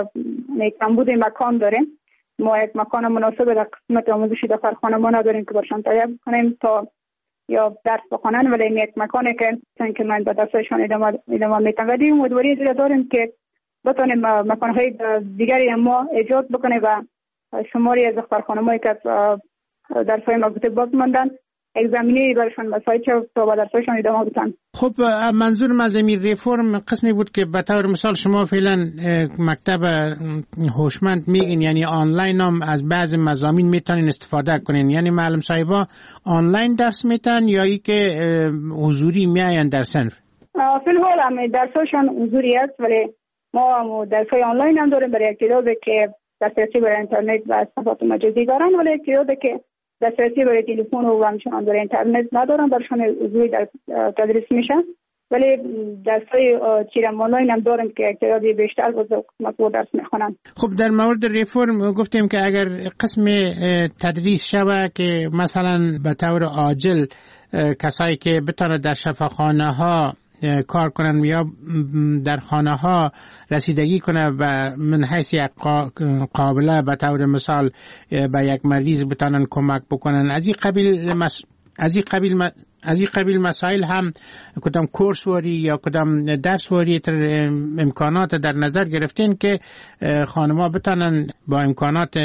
کمبود مکان داریم. ما یک مکان مناسب در قسمت آموزشی دختر خانم‌ها نداریم که برشان تهیه بکنیم تا یا درس بخونن، ولی این یک مکانی که چون که من به درسشان ادامه ادامه میدم ولی امیدواری زیاد داریم که بتونیم مکان‌های دیگری ما ایجاد بکنیم و شماری از دختر خانم‌هایی که درس‌های مربوطه باز ماندن یک زمینه برشان مساعد شد تا با درس‌هایشان ادامه بدن. خب منظور از این ریفرم قسمی بود که به طور مثال شما فعلا مکتب هوشمند میگین، یعنی آنلاین هم از بعض مضامین میتونین استفاده کنین، یعنی معلم صاحبا آنلاین درس میتن یا ای که حضوری میاین در صنف؟ فی الحال هم درس‌هاشون حضوری است ولی ما هم درس‌های آنلاین هم داریم برای اعتراضی که دسترسی برای اینترنت و صفحات مجازی دارن، ولی اعتراضی که دسترسی برای تلفن و همچنان برای اینترنت ندارن برشان حضوری در تدریس میشن، ولی درس‌های چیرم آنلاین هم داریم که اعتراضی بیشتر با قسمت و درس میخونن. خب در مورد ریفرم گفتیم که اگر قسم تدریس شوه که مثلا به طور عاجل کسایی که بتونه در شفاخانه ها کار کنن یا در خانه ها رسیدگی کنه و من حیث یک قابله به طور مثال به یک مریض بتانن کمک بکنن، از این قبیل مس... از این قبیل م... از این قبیل مسائل هم کدام کورس واری یا کدام درس واری امکانات در نظر گرفتین که خانم‌ها بتانن با امکانات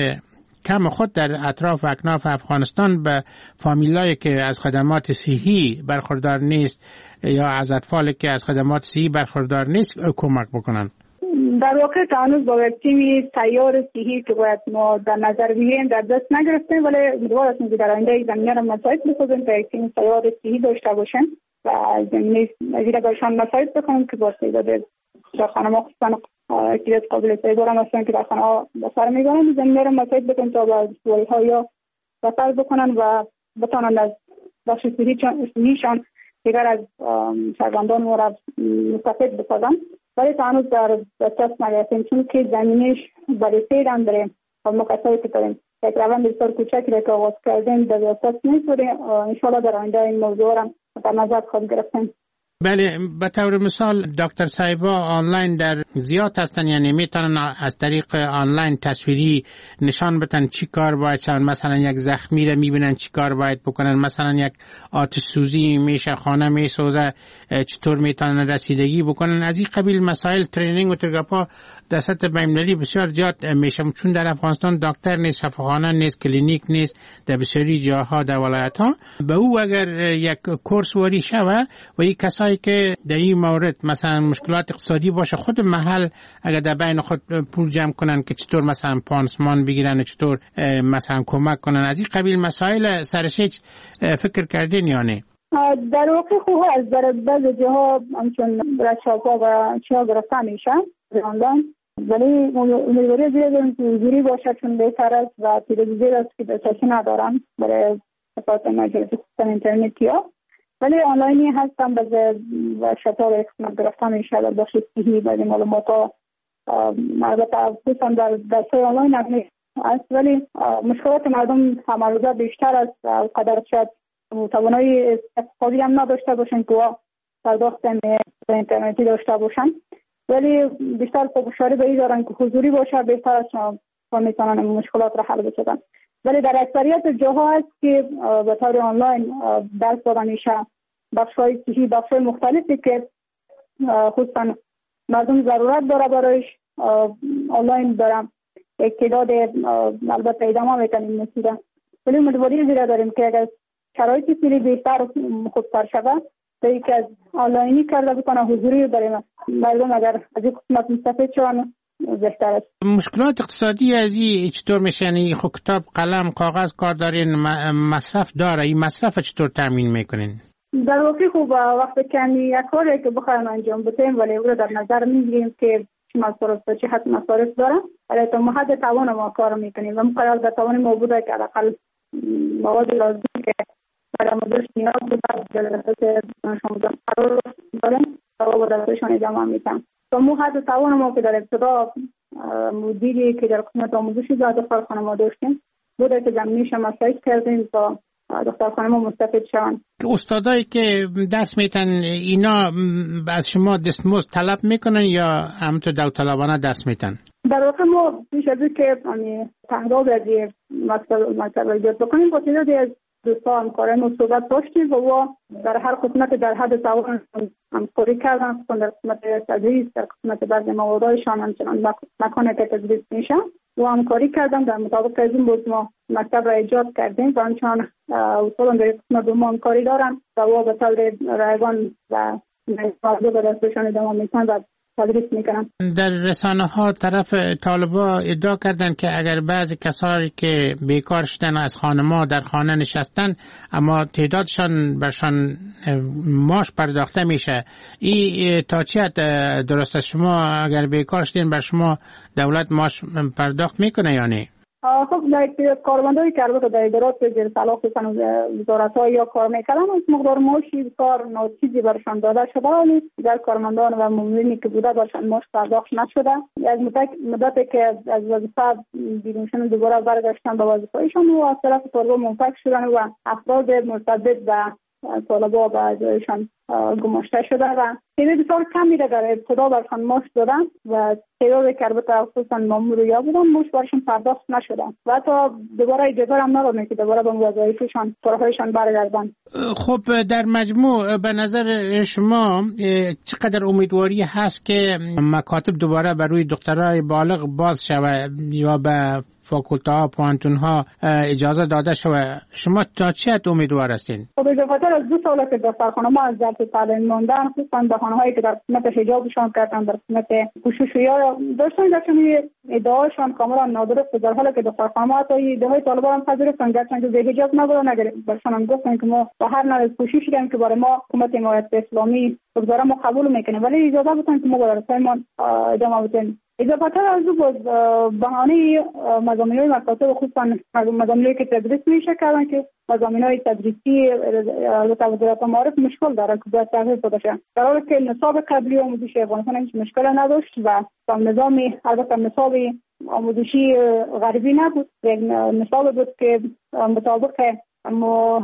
کم خود در اطراف و اکناف افغانستان به فامیلایی که از خدمات صحی برخوردار نیست یا از اطفالی که از خدمات صحی برخوردار نیست کمک بکنن؟ در واقع تا هنوز با یک تیمی سیار صحی که باید ما در نظر بگیریم در دست نگرفتیم، ولی امیدوار هستیم که در آینده زمینه را مساعد بسازیم تا یک تیم سیار صحی داشته باشیم و زمینه زیر برشان مساعد بکنیم که با تعداد در خانم‌ها خصوصا اکتیویت قابل استعداد هم هستن که در خانه ها به سر میبرن، زمینه را مساعد بکنیم تا با سوال ها یا بسر بکنن و بتانند از بخش صحیشان دیگر از شهروندان ما را مستفید بسازن، ولی تا هنوز در دست نگرفتیم چون که زمینش بررسی هم داریم و ما کسایی که داریم یک روند بسیار کوچکی را که آغاز کردیم در دست نیست، ولی انشاءالله در آینده این موضوع را در نظر خواهیم گرفتیم. بله، به طور مثال دکتر صاحبا آنلاین در زیاد هستن، یعنی میتونن از طریق آنلاین تصویری نشان بدن چی کار باید شون، مثلا یک زخمی رو میبینن چی کار باید بکنن، مثلا یک آتش سوزی میشه خانه میسوزه چطور میتونن رسیدگی بکنن، از این قبیل مسائل ترینینگ و ترگاپا در سطح بین‌المللی بسیار زیاد میشه، چون در افغانستان دکتر نیست، شفاخانه نیست، کلینیک نیست در بسیاری جاها در ولایت ها. به او اگر یک کورس واری شوه و یک کسایی که در این مورد مثلا مشکلات اقتصادی باشه خود محل اگر در بین خود پول جمع کنن که چطور مثلا پانسمان بگیرن، چطور مثلا کمک کنن، از این قبیل مسائل سرش هیچ فکر کردین یا نه؟ در واقع خواه از در بعض جاها همچون رشاقا و چها گرفته میشه آنلاین، ولی امیدواری زیاد داریم که حضوری باشه چون بهتر است و تلویزیون است که دسترسی ندارم برای صفحات مجازی خصوصا اینترنتی ها، ولی آنلاینی هستم و شطار اقسمت گرفته میشه در بخش صحی بعضی معلومات ها، البته خصوصا در درس‌های آنلاین هم است، ولی مشکلات مردم هم‌روزه بیشتر است و قدر شاید توانایی اقتصادی هم نداشته باشن که پرداخت اینترنتی داشته باشن، ولی بیشتر پافشاری به این دارن که حضوری باشه بهتر است و میتونن مشکلات را حل بکنن، ولی در اکثریت جاها هست که به طور آنلاین درس داده میشه، بخش‌های صحی بخش‌های مختلفی که خصوصا مردم ضرورت داره برایش آنلاین دارم یک تعداد البته ادامه میکنیم نسیده، ولی امیدواری زیاد داریم که اگر شرایط سری بهتر خودکار شود تا که از آنلاینی کرده بکنه حضوری برای مردم اگر از این قسمت مستفید شوند بهتر است. مشکلات اقتصادی از این چطور میشه؟ یعنی خب کتاب، قلم، کاغذ کار دارین، مصرف داره، این مصرف چطور تامین میکنین؟ در واقع خب وقتی کمی یک کاری که بخوایم انجام بدیم ولی او را در نظر میگیریم که چه مصارف چه حد مصارف داره، ولی تا حد توان ما کار میکنیم و مقرر در توان ما بوده که حداقل مواد لازم که برای مدرس نیاز بوده جلسات دانش آموزان قرار داریم و درسشان جمع میکنم. تا مو حد توان ما که در ابتدا مدیری که در قسمت آموزشی در دخترخانه ما داشتیم بوده که جمعیش مساعد کردیم تا دخترخانه ما مستفید شوند. استادایی که درس میتن اینا از شما دستمزد طلب میکنن یا همونطور داوطلبانه درس میتن؟ در واقع ما پیش از این که تحقیق از این مطلب ایجاد بکنیم با تعدادی از دوستان همکاران صحبت داشتیم و در هر قسمت در حد توان همکاری کردن، در قسمت تدریس، در قسمت بعضی موادهایشان همچنان مکانی که تدریس میشه و همکاری کردم. در مطابق از این بود ما مکتب را ایجاد کردیم و همچنان اصولا در قسمت دو ما همکاری دارم و به طور رایگان و موضوع به دستشان ادامه میتن و تدریس میکنم. در رسانه ها طرف طالبا ادعا کردن که اگر بعضی کسایی که بیکار شدن از خانما در خانه نشستن اما تعدادشان برشان معاش پرداخته میشه، این تا چه حد درست است؟ شما اگر بیکار شدین بر شما دولت معاش پرداخت میکنه یا نه؟ خب در کارمندایی که البته در ادارات زیر صلاح وزارت‌ها یا کار میکردن از مقدار معاشی کار ناچیزی برشان داده شده، ولی در کارمندان و مامورینی که بوده برشان معاش پرداخت نشده. از مدتی که از وظیفه بیرون شدن دوباره برگشتن به وظیفه‌شان و از طرف طالبا منفک شدن و افراد مرتبط به طالبا به اجرایشان گماشته شده و تعداد بسیار کمی را در ابتدا برشان معاش دادن و تعدادی که البته خصوصا ماموریا بودن معاش برشان پرداخت نشده و حتی دوباره اجازه هم ندادن که دوباره به وظایفشان کارهایشان برگردن. خب در مجموع به نظر شما چقدر امیدواری هست که مکاتب دوباره بر روی دخترای بالغ باز شود یا به فاکولته ها، پوانتون ها اجازه داده شود؟ شما تا چه حد امیدوار هستین؟ خب اضافه‌تر از دو ساله که دخترخانه ما از درس تعلیم ماندن، خصوصا بهانه‌هایی که در قسمت حجابشان کردن، در قسمت پوشش‌یا داشتن، در چنین ادعاشان کاملا نادرست، در حالی که دخترخانه ما حتی ایده‌های طالبان هم پذیرفتن، گرچه به حجاب نبودن، اگر برشان هم گفتن که ما با هر نوع کوششی کردیم که برای ما حکومت حمایت اسلامی بگذاره ما قبول میکنیم، ولی اجازه بدن که ما با درس‌هایمان ادامه بدیم. اضافه‌تر از او باز بهانه مضامین‌های مکاتب خصوصا مضامینی که تدریس میشه کردن که مضامین‌های تدریسی البته وزارت معارف مشکل داره که باید تغییر داده شه، در حالی که نصاب قبلی آموزش افغانستان هیچ مشکل نداشت و نظامی البته نصاب آموزشی غربی نبود، یک نصاب بود که مطابق اما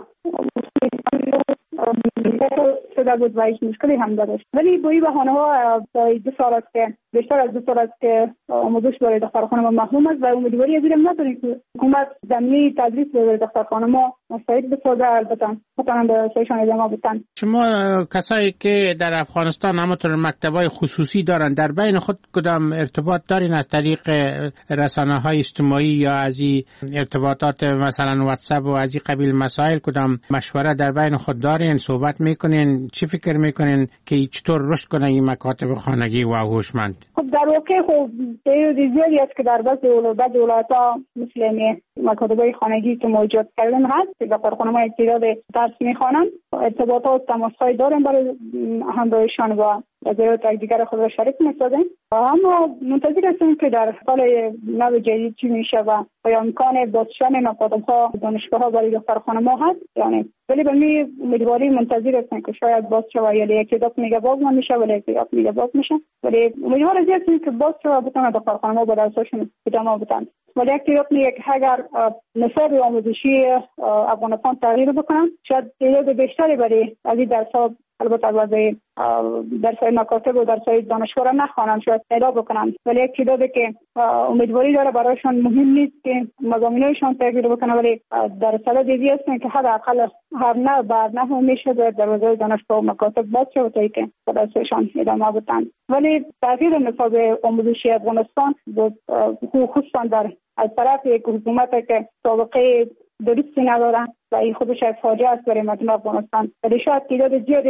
شده بود و هیچ مشکلی هم داشت. ولی با این بهانه ها دو سال است که بیشتر از دو سال است که آموزش برای دخترخانه ما محروم است و امیدواری ازیم نداریم که حکومت زمینه تدریس برای دخترخانه ما مساعد بسازه، البته بتونن به سایشان ادامه بدن. شما کسایی که در افغانستان همونطور مکتبای خصوصی دارن در بین خود کدام ارتباط دارین از طریق رسانه های اجتماعی یا از این ارتباطات مثلا واتساپ و از این قبیل مسائل کدام مشوره در بین خود دارین، صحبت میکنین، چی فکر میکنین که چطور رشد کنه این مکاتب خانگی و هوشمند؟ خب در واقع خب تعداد زیادی است که در بعضی ولایت‌ها مثل مکاتب خانگی که موجود کردن هست که دخترخانه ما تعداد درس میخوانند، ارتباطات تماس‌های داریم برای همراهیشان و وزارت دیگر خود را شریک می‌سازیم، اما منتظر هستیم که در سال نو جدید چی میشه و آیا امکان باز شدن مکاتب‌ها دانشگاه‌ها برای دخترخانه ما هست یعنی، ولی به می امیدواری منتظر هستیم که شاید باز شود یا یک تعداد میگه باز نمیشه ولی یک تعداد میگه باز میشه، ولی امیدوار هستیم که باز شود بتونه دخترخانه ما با درساشون ادامه بدن. ولی یک تعداد میگه که اگر نصاب آموزشی افغانستان تغییر بکنن شاید تعداد بیشتری برای از این درس‌ها البته بعضی درس‌های مکاتب و درس‌های دانشگاه را نخوانند شاید پیدا بکنن، ولی یک تعدادی که امیدواری داره برایشان مهم نیست که مضامین‌هایشان تغییر بکنه، ولی در صدد دیگه هستن که حداقل هر نه بر نه میشه در دروازه دانشگاه و مکاتب باز شد تا اینکه درسشان ادامه بدن. ولی تغییر نصاب آموزشی افغانستان خصوصا در از طرف یک حکومت که سابقه درستی ندارن و این خودش از فاجعه است برای مردم افغانستان، ولی شاید تعداد زیادی از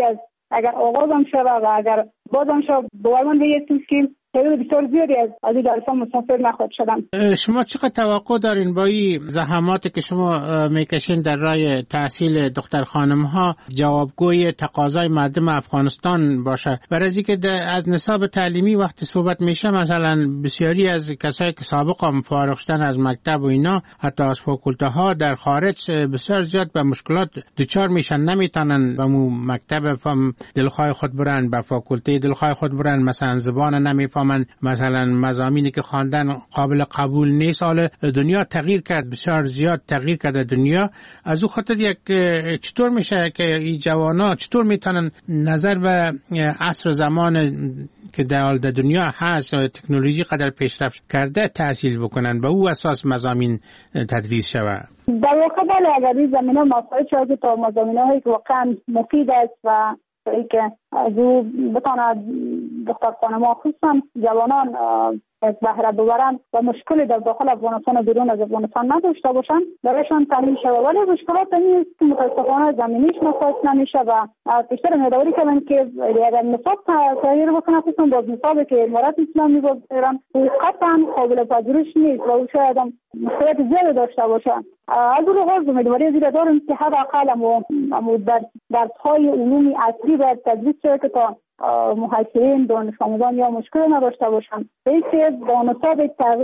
اگر آغازم شود و اگر بازم شود باورمند هستیم که تعداد بسیار زیادی از از این دانشجویان مسافر نخواهد شدن. شما چقدر توقع دارین با این زحماتی که شما میکشین در راه تحصیل دختر خانم ها جوابگوی تقاضای مردم افغانستان باشه؟ برای از اینکه از نصاب تعلیمی وقتی صحبت میشه مثلا بسیاری از کسایی که سابقا فارغ شدن از مکتب و اینا حتی از فاکولته ها در خارج بسیار زیاد به مشکلات دچار میشن، نمیتونن به مو مکتب دلخواه خود برن، به فاکولته دلخواه خود برن، مثلا زبان نمیفهمن، مثلا مضامینی که خواندن قابل قبول نیست. حال دنیا تغییر کرد، بسیار زیاد تغییر کرده دنیا. از او خاطر یک چطور میشه که این جوانا چطور میتونن نظر به عصر زمان که در دنیا هست تکنولوژی قدر پیشرفت کرده تحصیل بکنن، به او اساس مضامین تدریس شود؟ در واقع بله، اگر این زمینه مسائل شاید تا مضامینه هایی که واقعا مفید است و ای که از او بتاند دختر خانم‌ها خصوصا جوانان از بهره ببرند و مشکلی در داخل افغانستان و بیرون از افغانستان نداشته باشند برایشان تامین شود. ولی مشکلات این است که متاسفانه زمینیش نساز نمیشه و بیشتر یادآوری کردن که اگر نصاب تغییر بکنه خصوصا باز نصابی که امارات اسلامی باز ایران قطعا قابل پذیرش نیست و او شاید مشکلات زیادی داشته باشه. از اون لحاظ امیدواری زیاده دارم که حداقل امو در درس‌های علومی اصلی باید تدریس شود که تا محصلین دانش آموزان یا مشکل نداشته باشند. اینکه با نصاب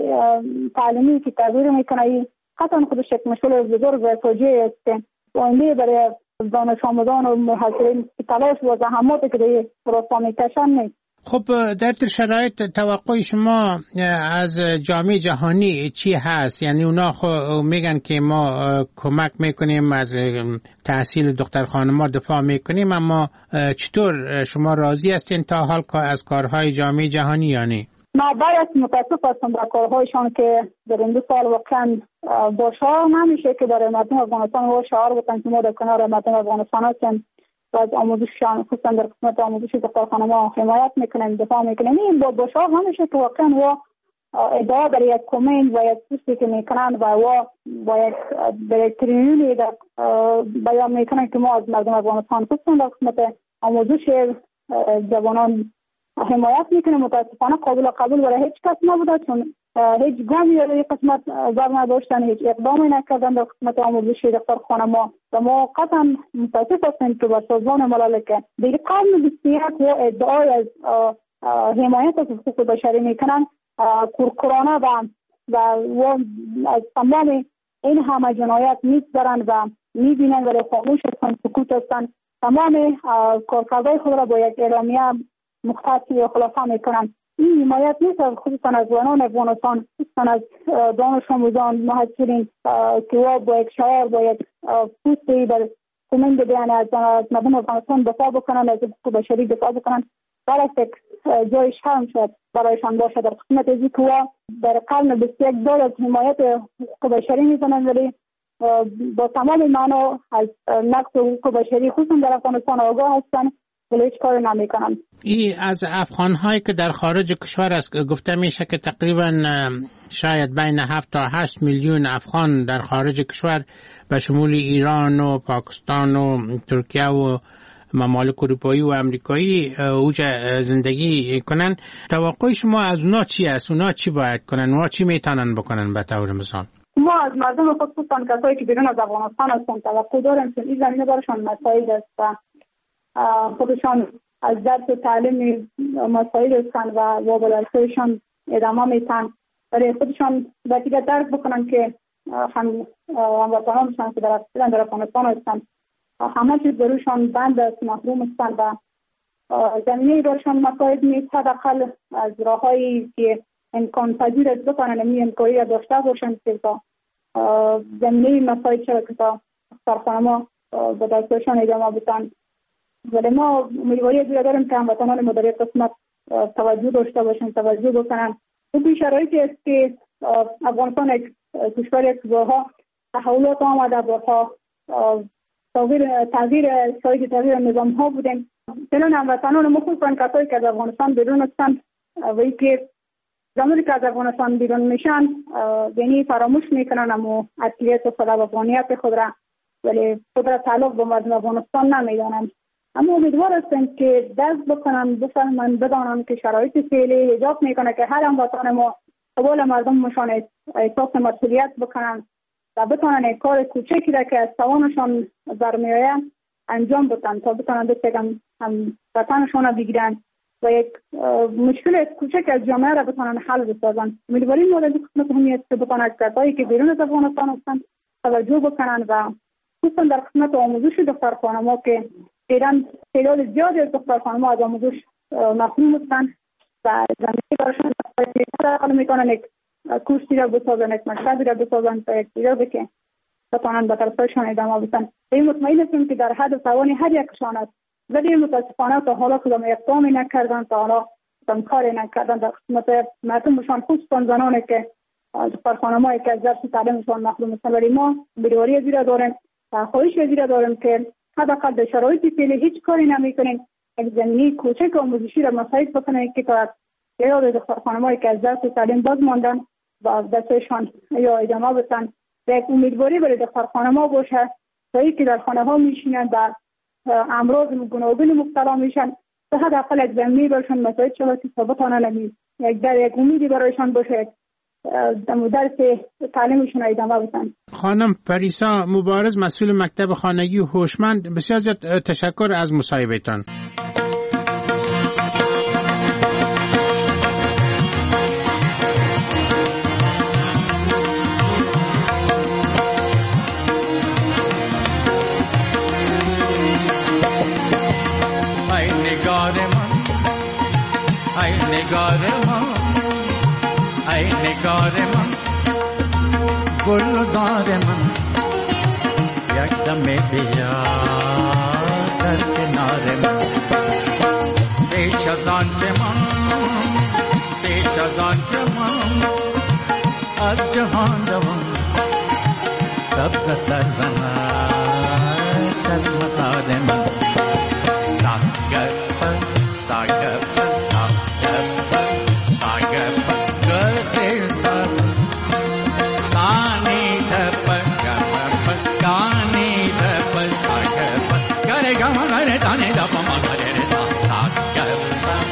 تعلیمی که تغییر میکنه قطعا خودش یک مشکل بزرگ و فاجعه است که آینده برای دانش آموزان و محصلین تلاش و زحماتی که در راستا میکشن نیست. خب در شرایط توقع شما از جامعه جهانی چی هست؟ یعنی اونا میگن که ما کمک میکنیم از تحصیل دختر خانم‌ها دفاع میکنیم، اما چطور شما راضی هستین تا حال از کارهای جامعه جهانی یا نه؟ ما باید متاسف هستم در کارهایشان که در این دو سال واقعا با شعار نمیشه که برای مردم افغانستان و شعار بودن که ما در کنار مردم افغانستان هستیم و از آموزششان خصوصا در قسمت آموزش دختر خانم‌ها حمایت میکنیم، دفاع میکنیم. این با با شعار نمیشه که واقعا و ادعا در یک کامنت و یک پستی که میکنن و و با یک در یک تریلیونی بیان میکنن که ما از مردم افغانستان خصوصا در قسمت آموزش جوانان حمایت میکنه. متاسفانه قابل قبول برای هیچ کس نبوده، چون هیچ گامی در قسمت بر نداشتن، هیچ اقدامی نکردن در قسمت آموزش دختر خانم‌ها و ما قطعا متاسف هستیم که با سازمان ملل که دیگه قانون بیست و یک و ادعای از حمایت از حقوق بشری میکنن کورکورانه و و از تمام این همه جنایت میگذرن و میبینن ولی خاموش هستن، سکوت هستن. تمام کارکردهای خود را با یک اعلامیه مختصی و خلاصه میکنن. این حمایت نیست از خصوصا از زنان افغانستان، خصوصا از دانش آموزان محصلین که با یک شعار با یک پوستی در کامنت بیان از مردم افغانستان دفاع بکنن، از حقوق بشری دفاع بکنن. برای یک جای شرم شد برایشان باشه در قسمت ازی که در قرن بیست و یک دور از حمایت حقوق بشری میزنن ولی با تمام معنا از نقض حقوق بشری خصوصا در افغانستان آگاه هستن ولی هیچ کاری نمیکنن. این از افغان‌هایی که در خارج کشور است گفته میشه که تقریبا شاید بین هفت تا هشت میلیون افغان در خارج کشور به شمول ایران و پاکستان و ترکیه و ممالک اروپایی و امریکایی اوج زندگی کنن. توقع شما از اونا چی است؟ اونا چی باید کنن؟ اونا چی میتونن بکنن به طور مثال؟ ما از مردم خصوصا کسایی که بیرون از افغانستان هستن توقع داریم که این زمینه براشون مسائل است و خودشان از درس و تعلیم مسائل هستن و وابستگیشان ادامه میتن برای خودشان باید درک بکنن که هم هموطنانشان که در در افغانستان هستن همه چیز بروشان بند است، محروم هستن و زمینه برشان مسائل نیست. حداقل از راههایی که امکان پذیر است بکنن این امکانی را داشته باشند که تا زمینه مسائل چرا که تا سرخانما به دستشان ادامه بتن. ولی ما امیدواری زیاد داریم که هموطنان ما در یک قسمت توجه داشته باشن، توجه بکنن. این شرایطی است که افغانستان یک کشور یک بارها تحولات آمده، بارها تغییر تغییر شاید تغییر نظام ها بودیم. چنان هموطنان ما خصوصا کسایی که از افغانستان بیرون هستن و اینکه زمانی که از افغانستان بیرون میشن یعنی فراموش میکنن اما اصلیت و خود افغانیت خود را، ولی خود را تعلق به مردم افغانستان نمیدانند. اما امیدوار هستیم که دست بکنن، بفهمن، بدانن که شرایط فعلی ایجاب میکنه که هر هموطن ما قبول مردم مشان احساس مسئولیت بکنن و بتونن کار کوچکی را که از توانشان برمیآید انجام بدن تا بتونن بسیگم هم وطنشان بگیرن و یک مشکل کوچک از جامعه را بتونن حل بسازن. امیدواریم مورد قسمت همیت که بتونن کسایی که بیرون از افغانستان هستند توجه بکنن و خصوصا در قسمت آموزش دختر خانم‌ها که ایران تعداد زیادی از دختر خانم‌ها از آموزش محروم هستند و زمینه براشون استفاده میکنن، یک کورسی را بسازن، یک مکتبی را بسازن تا یک چیزی که بتونن به طرفشان ادامه بدن. این مطمئن هستیم که در حد توانی هر یکشان است، ولی متاسفانه تا حالا کدام اقدامی نکردن، تا حالا کدام کاری نکردن در قسمت مردمشان، خصوصا زنانی که دختر خانم‌هایی که از درس تعلیمشان محروم هستند. ولی ما بی‌روری از این داریم و خواهش از این داریم که حداقل در شرایط فعلی هیچ کاری نمی‌کنیم، یک زمینه کوچک آموزشی را مساعد بکنیم که تا یاد دختر خانم‌هایی که از درس تعلیم باز ماندن و از دستشان یا ادامه بدن و یک امیدواری برای دختر خانم‌ها باشه تا اینکه در خانه‌ها میشینن و امراض گوناگون مبتلا میشن، تا حداقل یک زمینه برایشان مساعد شود که تا بتوانند یک در یک امیدی برایشان باشه درس تعلیمشون ادامه بدن. خانم پریسا مبارز، مسئول مکتب خانگی و هوشمند، بسیار زیاد تشکر از مصاحبهتان. ای نگار من، ای نگار من، گلزار من، یک دم بیا در کنار من. پیش از آن که من، پیش از آن که من از جهان روم، سبز سرزنم در مقاد من. ساگر پر ساگر پر ساگر پر ساگر پر گرده سر سانی پر گر پر کانی پر ساگر پر گره گما گره دانی دپا ما گره دا ساگر پر.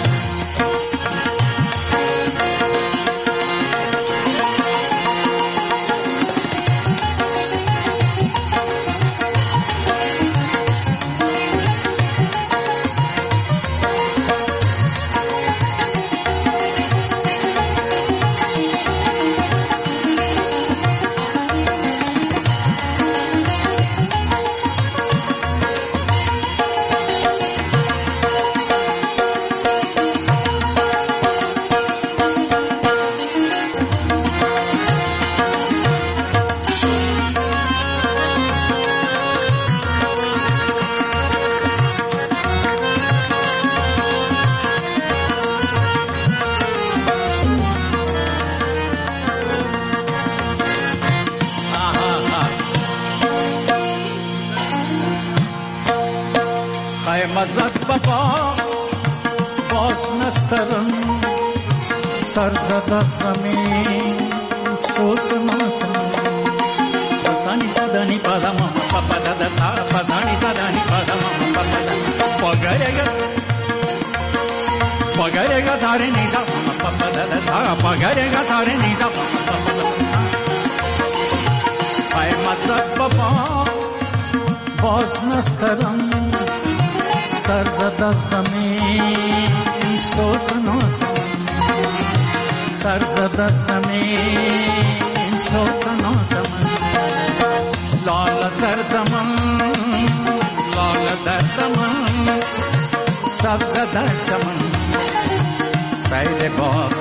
مزد بابا باز نسترم سر زده زمین سوز مازم پسانی زدانی پادم پاپا دادا تا پسانی زدانی پادم پاپا دادا پگرگا پگرگا ساره نیزا پاپا دادا تا پگرگا ساره نیزا پاپا دادا ای مزد بابا باز نسترم سر زده زمین سوز نازم سر زده زمین سوز نازم لال دردم لال دردم سبز در چمن سیل باغ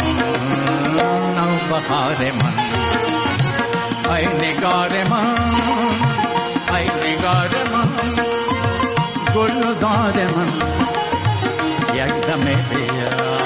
نو بهار من. ای نگار من، ای نگار من، گلزار من، یک دم بیا